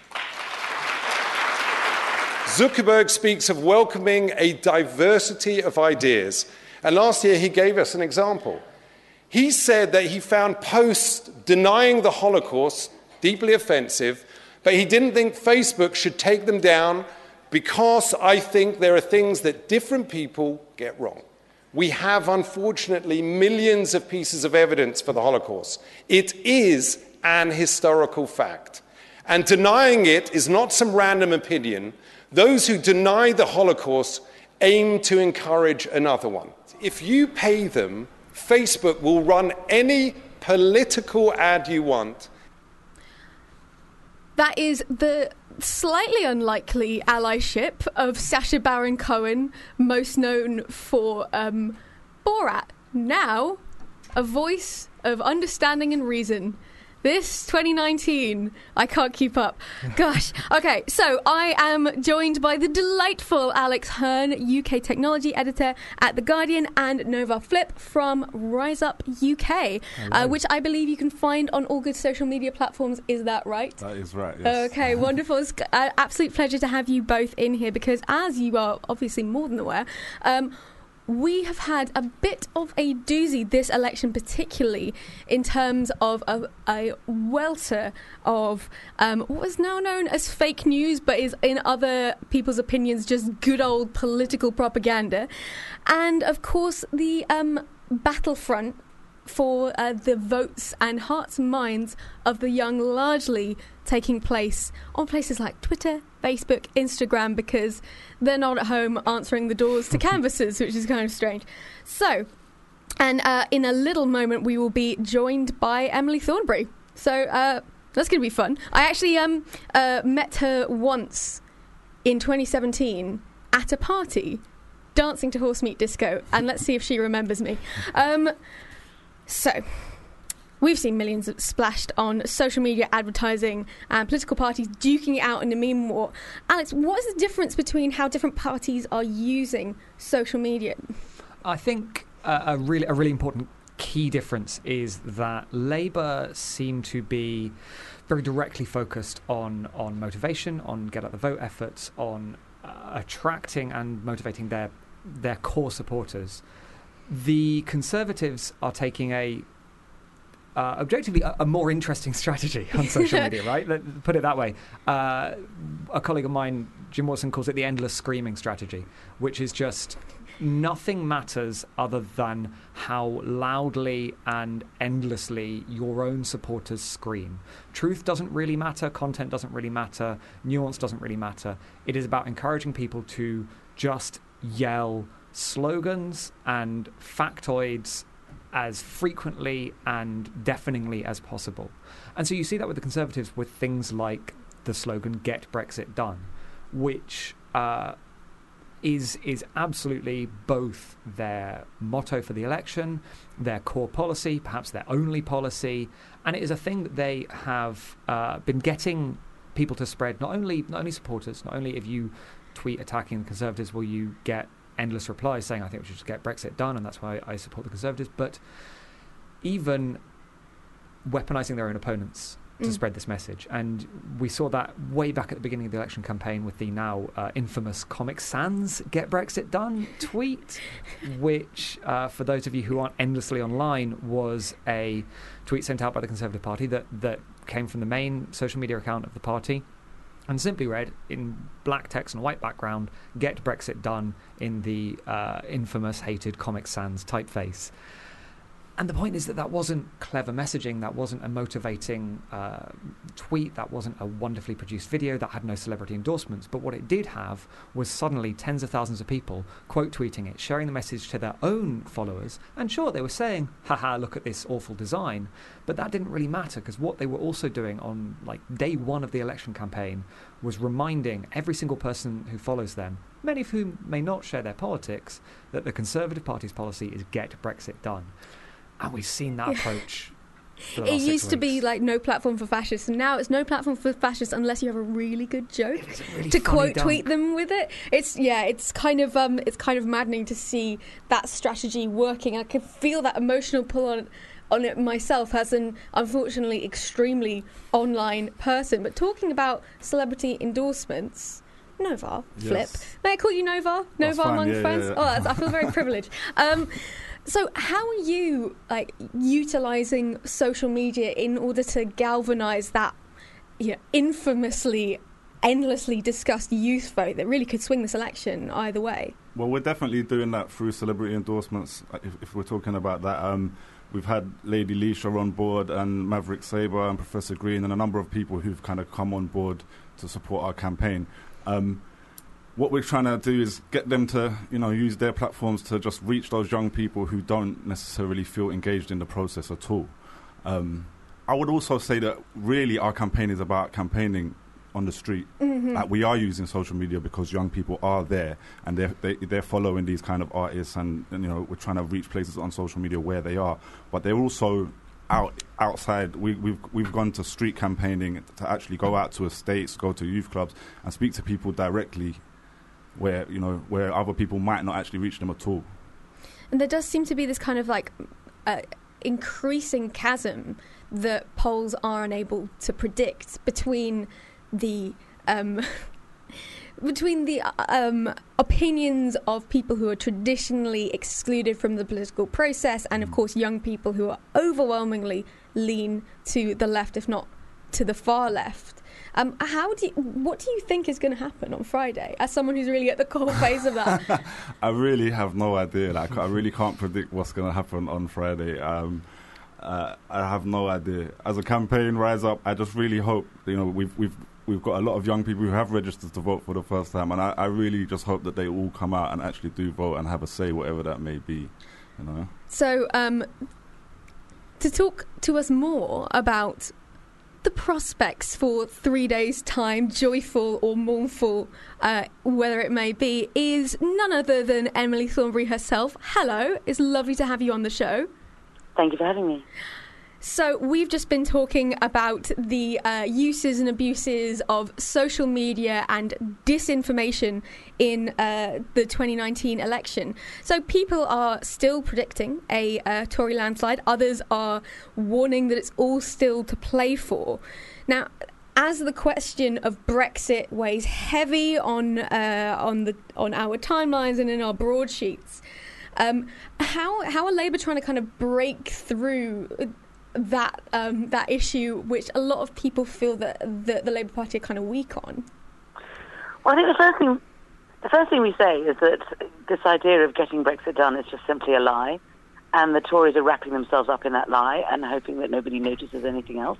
Zuckerberg speaks of welcoming a diversity of ideas, and last year he gave us an example. He said that he found posts denying the Holocaust deeply offensive, but he didn't think Facebook should take them down because I think there are things that different people get wrong. We have, unfortunately, millions of pieces of evidence for the Holocaust. It is an historical fact. And denying it is not some random opinion. Those who deny the Holocaust aim to encourage another one. If you pay them, Facebook will run any political ad you want. That is the slightly unlikely allyship of Sacha Baron Cohen, most known for um, Borat. Now, a voice of understanding and reason. This twenty nineteen, I can't keep up. Gosh. Okay, so I am joined by the delightful Alex Hearn, U K technology editor at The Guardian, and Nova Flip from Rise Up U K, uh, which I believe you can find on all good social media platforms. Is that right? That is right, yes. Okay, wonderful. It's an absolute pleasure to have you both in here because, as you are obviously more than aware, um, we have had a bit of a doozy this election, particularly in terms of a, a welter of um, what is now known as fake news, but is in other people's opinions just good old political propaganda. And, of course, the um, battlefront for uh, the votes and hearts and minds of the young largely taking place on places like Twitter, Facebook, Instagram, because they're not at home answering the doors to canvassers, which is kind of strange. So, and uh, in a little moment we will be joined by Emily Thornberry. So uh, that's going to be fun. I actually um, uh, met her once in twenty seventeen at a party, dancing to Horse Meat Disco, and let's see if she remembers me. Um, so... We've seen millions splashed on social media advertising and political parties duking it out in a meme war. Alex, what is the difference between how different parties are using social media? I think uh, a really a really important key difference is that Labour seem to be very directly focused on, on motivation, on get out the vote efforts, on uh, attracting and motivating their their core supporters. The Conservatives are taking a Uh, objectively, a, a more interesting strategy on social media, right? Let, put it that way. Uh, a colleague of mine, Jim Watson, calls it the endless screaming strategy, which is just nothing matters other than how loudly and endlessly your own supporters scream. Truth doesn't really matter, content doesn't really matter, nuance doesn't really matter. It is about encouraging people to just yell slogans and factoids as frequently and deafeningly as possible. And so you see that with the Conservatives with things like the slogan "Get Brexit Done," which uh, is is absolutely both their motto for the election, their core policy, perhaps their only policy, and it is a thing that they have uh, been getting people to spread, not only not only supporters, not only if you tweet attacking the Conservatives will you get endless replies saying I think we should just get Brexit done and that's why I support the Conservatives, but even weaponising their own opponents to mm. spread this message. And we saw that way back at the beginning of the election campaign with the now uh, infamous Comic Sans Get Brexit Done tweet, which uh, for those of you who aren't endlessly online was a tweet sent out by the Conservative Party that, that came from the main social media account of the party and simply read in black text and white background, "Get Brexit Done," in the uh, infamous, hated Comic Sans typeface. And the point is that that wasn't clever messaging, that wasn't a motivating uh, tweet, that wasn't a wonderfully produced video, that had no celebrity endorsements. But what it did have was suddenly tens of thousands of people quote tweeting it, sharing the message to their own followers. And sure, they were saying, haha, look at this awful design. But that didn't really matter, because what they were also doing on like day one of the election campaign was reminding every single person who follows them, many of whom may not share their politics, that the Conservative Party's policy is get Brexit done. And we've seen that approach. It used to be like no platform for fascists, and now it's no platform for fascists unless you have a really good joke really to quote dunk. tweet them with it. It's yeah, it's kind of um, it's kind of maddening to see that strategy working. I can feel that emotional pull on on it myself as an unfortunately extremely online person. But talking about celebrity endorsements. Nova, Flip. Yes. May I call you Nova? That's Nova fine, among yeah, friends? yeah, yeah. Oh, that's, I feel very privileged. Um, so how are you like utilising social media in order to galvanise that you know, infamously, endlessly discussed youth vote that really could swing this election either way? Well, we're definitely doing that through celebrity endorsements, if, if we're talking about that. Um, we've had Lady Leisha on board and Maverick Sabre and Professor Green and a number of people who've kind of come on board to support our campaign. Um, what we're trying to do is get them to, you know, use their platforms to just reach those young people who don't necessarily feel engaged in the process at all. Um, I would also say that really our campaign is about campaigning on the street. Mm-hmm. Like, we are using social media because young people are there and they're, they, they're following these kind of artists, and, and, you know, we're trying to reach places on social media where they are. But they're also out outside. We, we've we've gone to street campaigning to actually go out to estates, go to youth clubs, and speak to people directly, where you know where other people might not actually reach them at all. And there does seem to be this kind of like uh, increasing chasm that polls are unable to predict between the um, between the um, opinions of people who are traditionally excluded from the political process, and of course young people who are overwhelmingly lean to the left, if not to the far left. Um, how do you, what do you think is going to happen on Friday, as someone who's really at the core face of that? I really have no idea. Like, I really can't predict what's going to happen on Friday. Um, uh, I have no idea. As a campaign, Rise Up, I just really hope, you know, we've we've we've got a lot of young people who have registered to vote for the first time, and I, I really just hope that they all come out and actually do vote and have a say, whatever that may be, you know. So, um, to talk to us more about the prospects for three days' time, joyful or mournful, uh, whether it may be, is none other than Emily Thornberry herself. Hello, it's lovely to have you on the show. Thank you for having me. So we've just been talking about the uh, uses and abuses of social media and disinformation in uh, the twenty nineteen election. So people are still predicting a uh, Tory landslide. Others are warning that it's all still to play for. Now, as the question of Brexit weighs heavy on uh, on the on our timelines and in our broadsheets, um, how how are Labour trying to kind of break through that um, that issue, which a lot of people feel that the, the Labour Party are kind of weak on? Well, I think the first thing the first thing we say is that this idea of getting Brexit done is just simply a lie, and the Tories are wrapping themselves up in that lie and hoping that nobody notices anything else.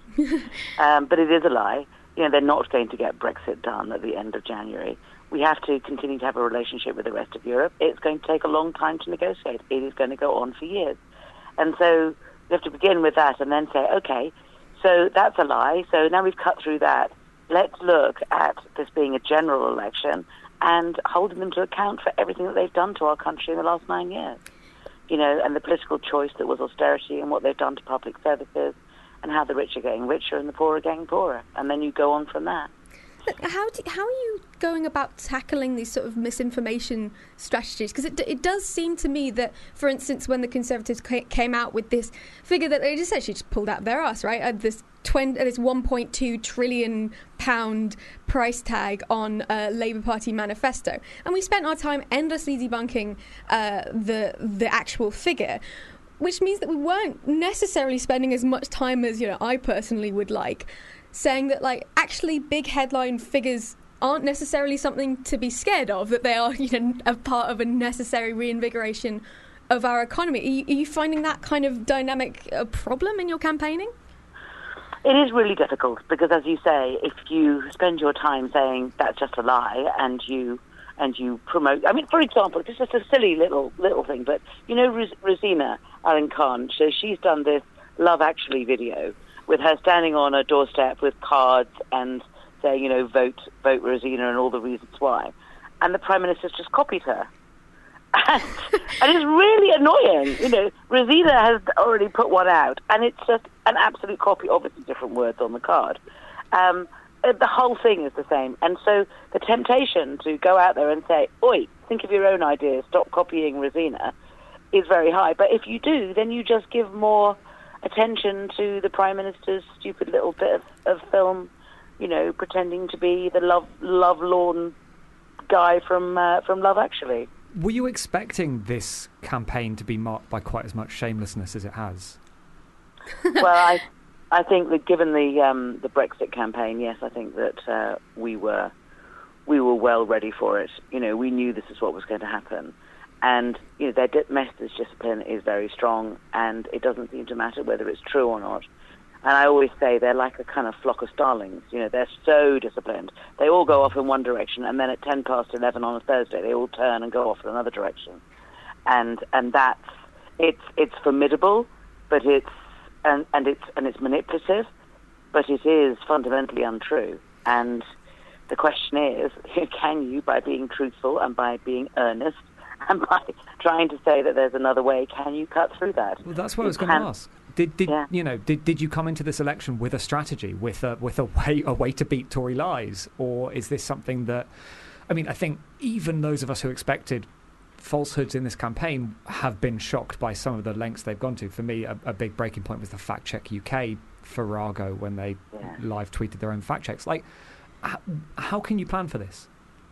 um, but it is a lie. You know, they're not going to get Brexit done at the end of January. We have to continue to have a relationship with the rest of Europe. It's going to take a long time to negotiate. It is going to go on for years. And so we have to begin with that and then say, okay, so that's a lie. So now we've cut through that. Let's look at this being a general election and holding them to account for everything that they've done to our country in the last nine years. You know, and the political choice that was austerity and what they've done to public services and how the rich are getting richer and the poor are getting poorer. And then you go on from that. How do, how are you going about tackling these sort of misinformation strategies? Because it, it does seem to me that, for instance, when the Conservatives ca- came out with this figure that they essentially just pulled out their arse, right? Uh, this twenty, uh, this one point two trillion pound price tag on a Labour Party manifesto, and we spent our time endlessly debunking uh, the the actual figure, which means that we weren't necessarily spending as much time as, you know, I personally would like, saying that, like, actually big headline figures aren't necessarily something to be scared of, that they are, you know, a part of a necessary reinvigoration of our economy. Are you, are you finding that kind of dynamic a problem in your campaigning? It is really difficult because, as you say, if you spend your time saying that's just a lie and you and you promote... I mean, for example, it's just a silly little little thing, but you know Ros- Rosina Allen Khan, so she's done this Love Actually video with her standing on a doorstep with cards and saying, you know, vote, vote Rosina and all the reasons why. And the Prime Minister's just copied her. And, and it's really annoying. You know, Rosina has already put one out, and it's just an absolute copy, obviously different words on the card. Um, the whole thing is the same. And so the temptation to go out there and say, oi, think of your own ideas, stop copying Rosina, is very high. But if you do, then you just give more attention to the Prime Minister's stupid little bit of, of film, you know, pretending to be the love, lovelorn guy from uh, from Love Actually. Were you expecting this campaign to be marked by quite as much shamelessness as it has? Well, I I think that given the um, the Brexit campaign, yes, I think that uh, we were we were well ready for it. You know, we knew this is what was going to happen, and you know their di- message discipline is very strong, and it doesn't seem to matter whether it's true or not. And I always say they're like a kind of flock of starlings. You know, they're so disciplined. They all go off in one direction, and then at ten past eleven on a Thursday, they all turn and go off in another direction. And and that's it's it's formidable, but it's and, and it's and it's manipulative, but it is fundamentally untrue. And the question is, can you, by being truthful and by being earnest and by trying to say that there's another way, can you cut through that? Well, that's what you I was going to ask. Did did yeah. you know? Did did you come into this election with a strategy, with a with a way a way to beat Tory lies, or is this something that? I mean, I think even those of us who expected falsehoods in this campaign have been shocked by some of the lengths they've gone to. For me, a, a big breaking point was the Fact Check U K farrago when they yeah. live tweeted their own fact checks. Like, how, how can you plan for this?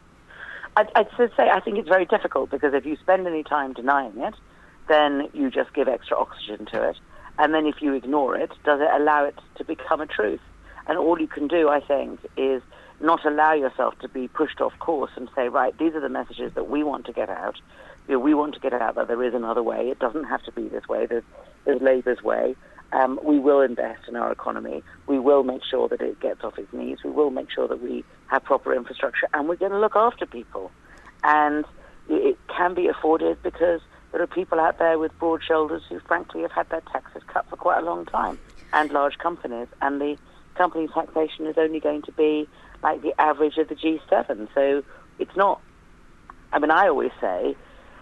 I'd, I'd say I think it's very difficult because if you spend any time denying it, then you just give extra oxygen to it. And then if you ignore it, does it allow it to become a truth? And all you can do, I think, is not allow yourself to be pushed off course and say, right, these are the messages that we want to get out. You know, we want to get out that there is another way. It doesn't have to be this way. There's, there's Labour's way. Um, we will invest in our economy. We will make sure that it gets off its knees. We will make sure that we have proper infrastructure. And we're going to look after people. And it can be afforded because there are people out there with broad shoulders who, frankly, have had their taxes cut for quite a long time, and large companies. And the company taxation is only going to be like the average of the G seven. So it's not... I mean, I always say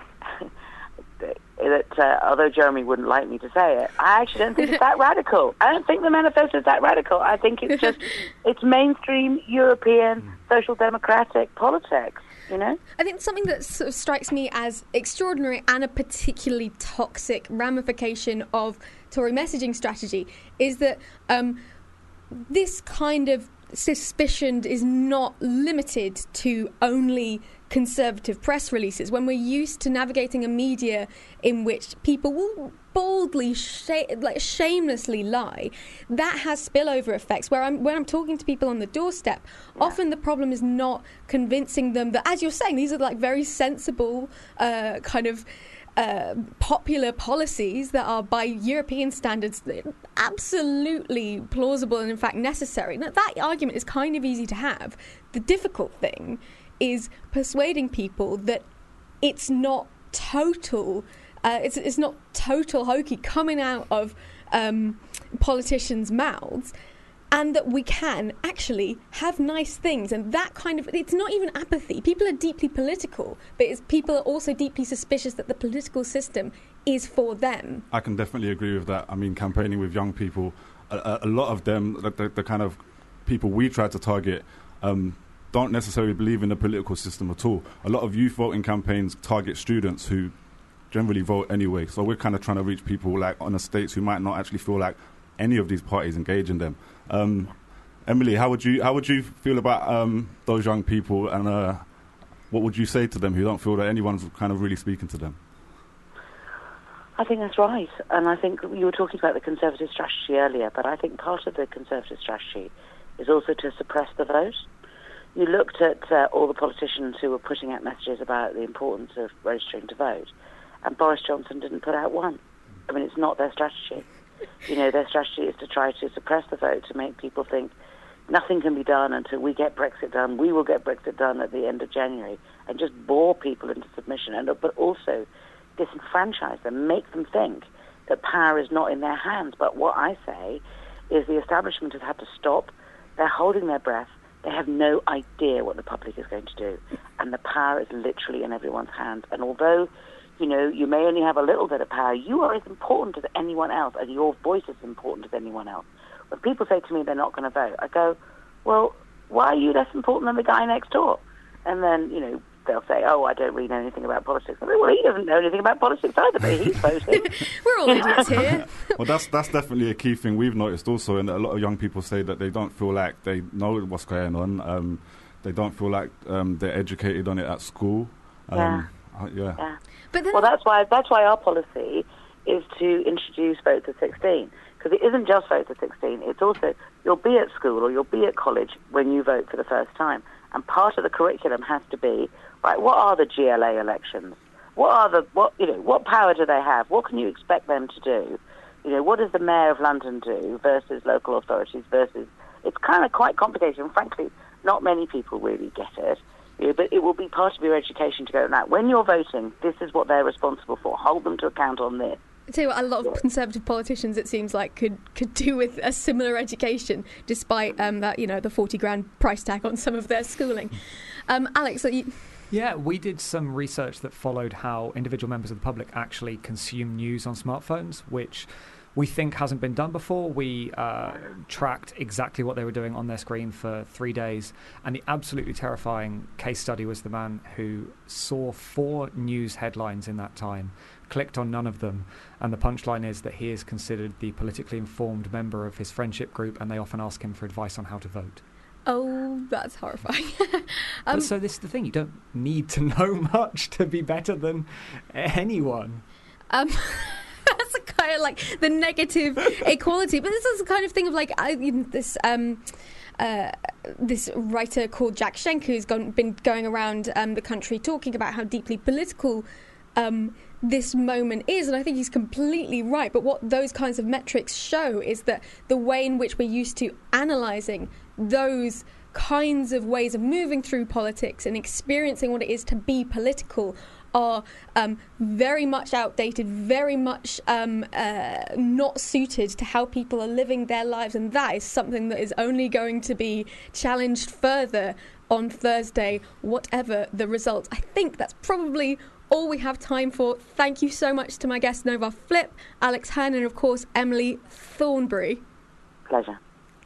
that, uh, although Jeremy wouldn't like me to say it, I actually don't think it's that radical. I don't think the manifesto is that radical. I think it's just... it's mainstream European social democratic politics. You know? I think something that sort of strikes me as extraordinary and a particularly toxic ramification of Tory messaging strategy is that um, this kind of suspicion is not limited to only Conservative press releases. When we're used to navigating a media in which people will boldly, sh- like shamelessly lie, that has spillover effects. Where I'm when I'm talking to people on the doorstep, yeah. often the problem is not convincing them that, as you're saying, these are like very sensible uh, kind of uh, popular policies that are, by European standards, absolutely plausible and in fact necessary. Now, that argument is kind of easy to have. The difficult thing is persuading people that it's not total. Uh, it's it's not total hokey coming out of um, politicians' mouths, and that we can actually have nice things. And that kind of, it's not even apathy. People are deeply political, but it's, people are also deeply suspicious that the political system is for them. I can definitely agree with that. I mean, campaigning with young people, a, a lot of them, the, the, the kind of people we try to target, um, don't necessarily believe in the political system at all. A lot of youth voting campaigns target students who generally vote anyway. So we're kind of trying to reach people like on estates who might not actually feel like any of these parties engage in them. Um, Emily, how would you how would you feel about um, those young people, and uh, what would you say to them who don't feel that anyone's kind of really speaking to them? I think that's right, and I think you were talking about the Conservative strategy earlier, but I think part of the Conservative strategy is also to suppress the vote. You looked at uh, all the politicians who were putting out messages about the importance of registering to vote, and Boris Johnson didn't put out one. I mean, it's not their strategy. You know, their strategy is to try to suppress the vote, to make people think nothing can be done until we get Brexit done. We will get Brexit done at the end of January, and just bore people into submission, and but also disenfranchise them, make them think that power is not in their hands. But what I say is the establishment has had to stop. They're holding their breath. They have no idea what the public is going to do, and the power is literally in everyone's hands. And although, you know, you may only have a little bit of power, you are as important as anyone else, and your voice is important as anyone else. When people say to me they're not going to vote, I go, well, why are you less important than the guy next door? And then, you know, they'll say, oh, I don't really know anything about politics. I go, well, he doesn't know anything about politics either, but he's voting. We're all idiots here. Well, that's that's definitely a key thing we've noticed also, and a lot of young people say that they don't feel like they know what's going on. Um, they don't feel like um, they're educated on it at school. Um, yeah. Uh, yeah. yeah. But then well, that's why that's why our policy is to introduce vote to sixteen. Because it isn't just vote to sixteen, it's also you'll be at school or you'll be at college when you vote for the first time. And part of the curriculum has to be, right, what are the G L A elections? What are the, what, you know, what power do they have? What can you expect them to do? You know, what does the Mayor of London do versus local authorities versus, it's kind of quite complicated, and frankly, not many people really get it. You know, but it will be part of your education to go, now, when you're voting, this is what they're responsible for. Hold them to account on this. I tell you what, a lot of Conservative politicians, it seems like, could could do with a similar education, despite um, that, you know, the forty grand price tag on some of their schooling. Um, Alex, are you... Yeah, we did some research that followed how individual members of the public actually consume news on smartphones, which we think hasn't been done before. We uh, tracked exactly what they were doing on their screen for three days, and the absolutely terrifying case study was the man who saw four news headlines in that time, clicked on none of them, and the punchline is that he is considered the politically informed member of his friendship group, and they often ask him for advice on how to vote. Oh, that's horrifying. um, but so this is the thing, you don't need to know much to be better than anyone. Um... That's a kind of like the negative equality, but this is the kind of thing of like I, this um, uh, this writer called Jack Schenck, who's gone, been going around um, the country talking about how deeply political um, this moment is, and I think he's completely right. But what those kinds of metrics show is that the way in which we're used to analysing those kinds of ways of moving through politics and experiencing what it is to be political are um, very much outdated, very much um, uh, not suited to how people are living their lives, and that is something that is only going to be challenged further on Thursday, whatever the result. I think that's probably all we have time for. Thank you so much to my guests, Nova Flip, Alex Hearn, and of course Emily Thornberry. Pleasure.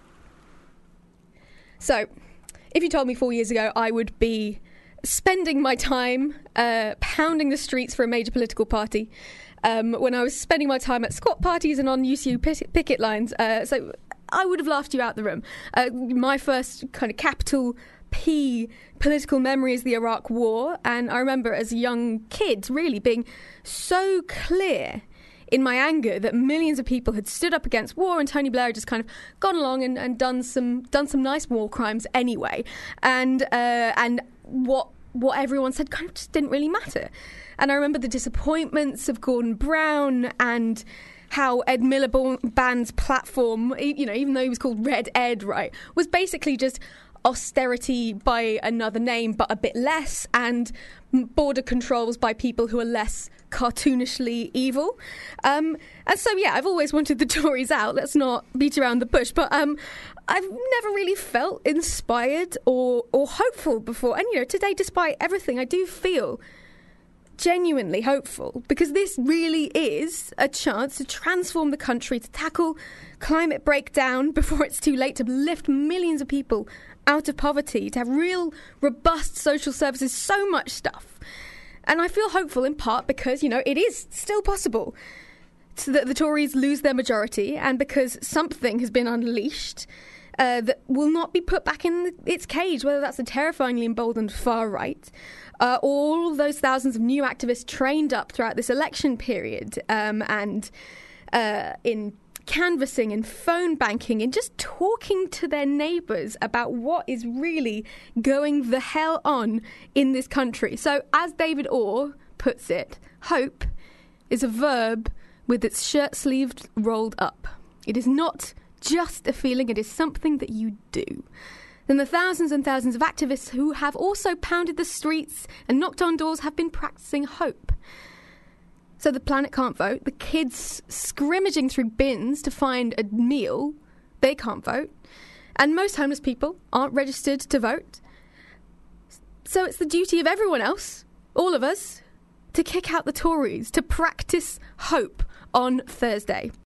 So, if you told me four years ago I would be spending my time uh, pounding the streets for a major political party, um, when I was spending my time at squat parties and on U C U picket lines, uh, so I would have laughed you out the room. Uh, my first kind of capital P political memory is the Iraq War, and I remember as a young kid really being so clear in my anger that millions of people had stood up against war, and Tony Blair had just kind of gone along and, and done some done some nice war crimes anyway, and uh, and what what everyone said kind of just didn't really matter. And I remember the disappointments of Gordon Brown and how Ed Miliband's platform, you know, even though he was called Red Ed, right, was basically just austerity by another name, but a bit less, and border controls by people who are less cartoonishly evil. Um, and so, yeah, I've always wanted the Tories out. Let's not beat around the bush. But um, I've never really felt inspired or, or hopeful before. And, you know, today, despite everything, I do feel genuinely hopeful, because this really is a chance to transform the country, to tackle climate breakdown before it's too late, to lift millions of people out of poverty, to have real robust social services, so much stuff. And I feel hopeful in part because, you know, it is still possible so that the Tories lose their majority, and because something has been unleashed uh, that will not be put back in its cage, whether that's the terrifyingly emboldened far right, uh, or all of those thousands of new activists trained up throughout this election period um, and uh, in canvassing and phone banking and just talking to their neighbours about what is really going the hell on in this country. So, as David Orr puts it, hope is a verb with its shirt sleeves rolled up. It is not just a feeling, it is something that you do. Then the thousands and thousands of activists who have also pounded the streets and knocked on doors have been practicing hope. So the planet can't vote. The kids scrimmaging through bins to find a meal, they can't vote. And most homeless people aren't registered to vote. So it's the duty of everyone else, all of us, to kick out the Tories, to practice hope on Thursday.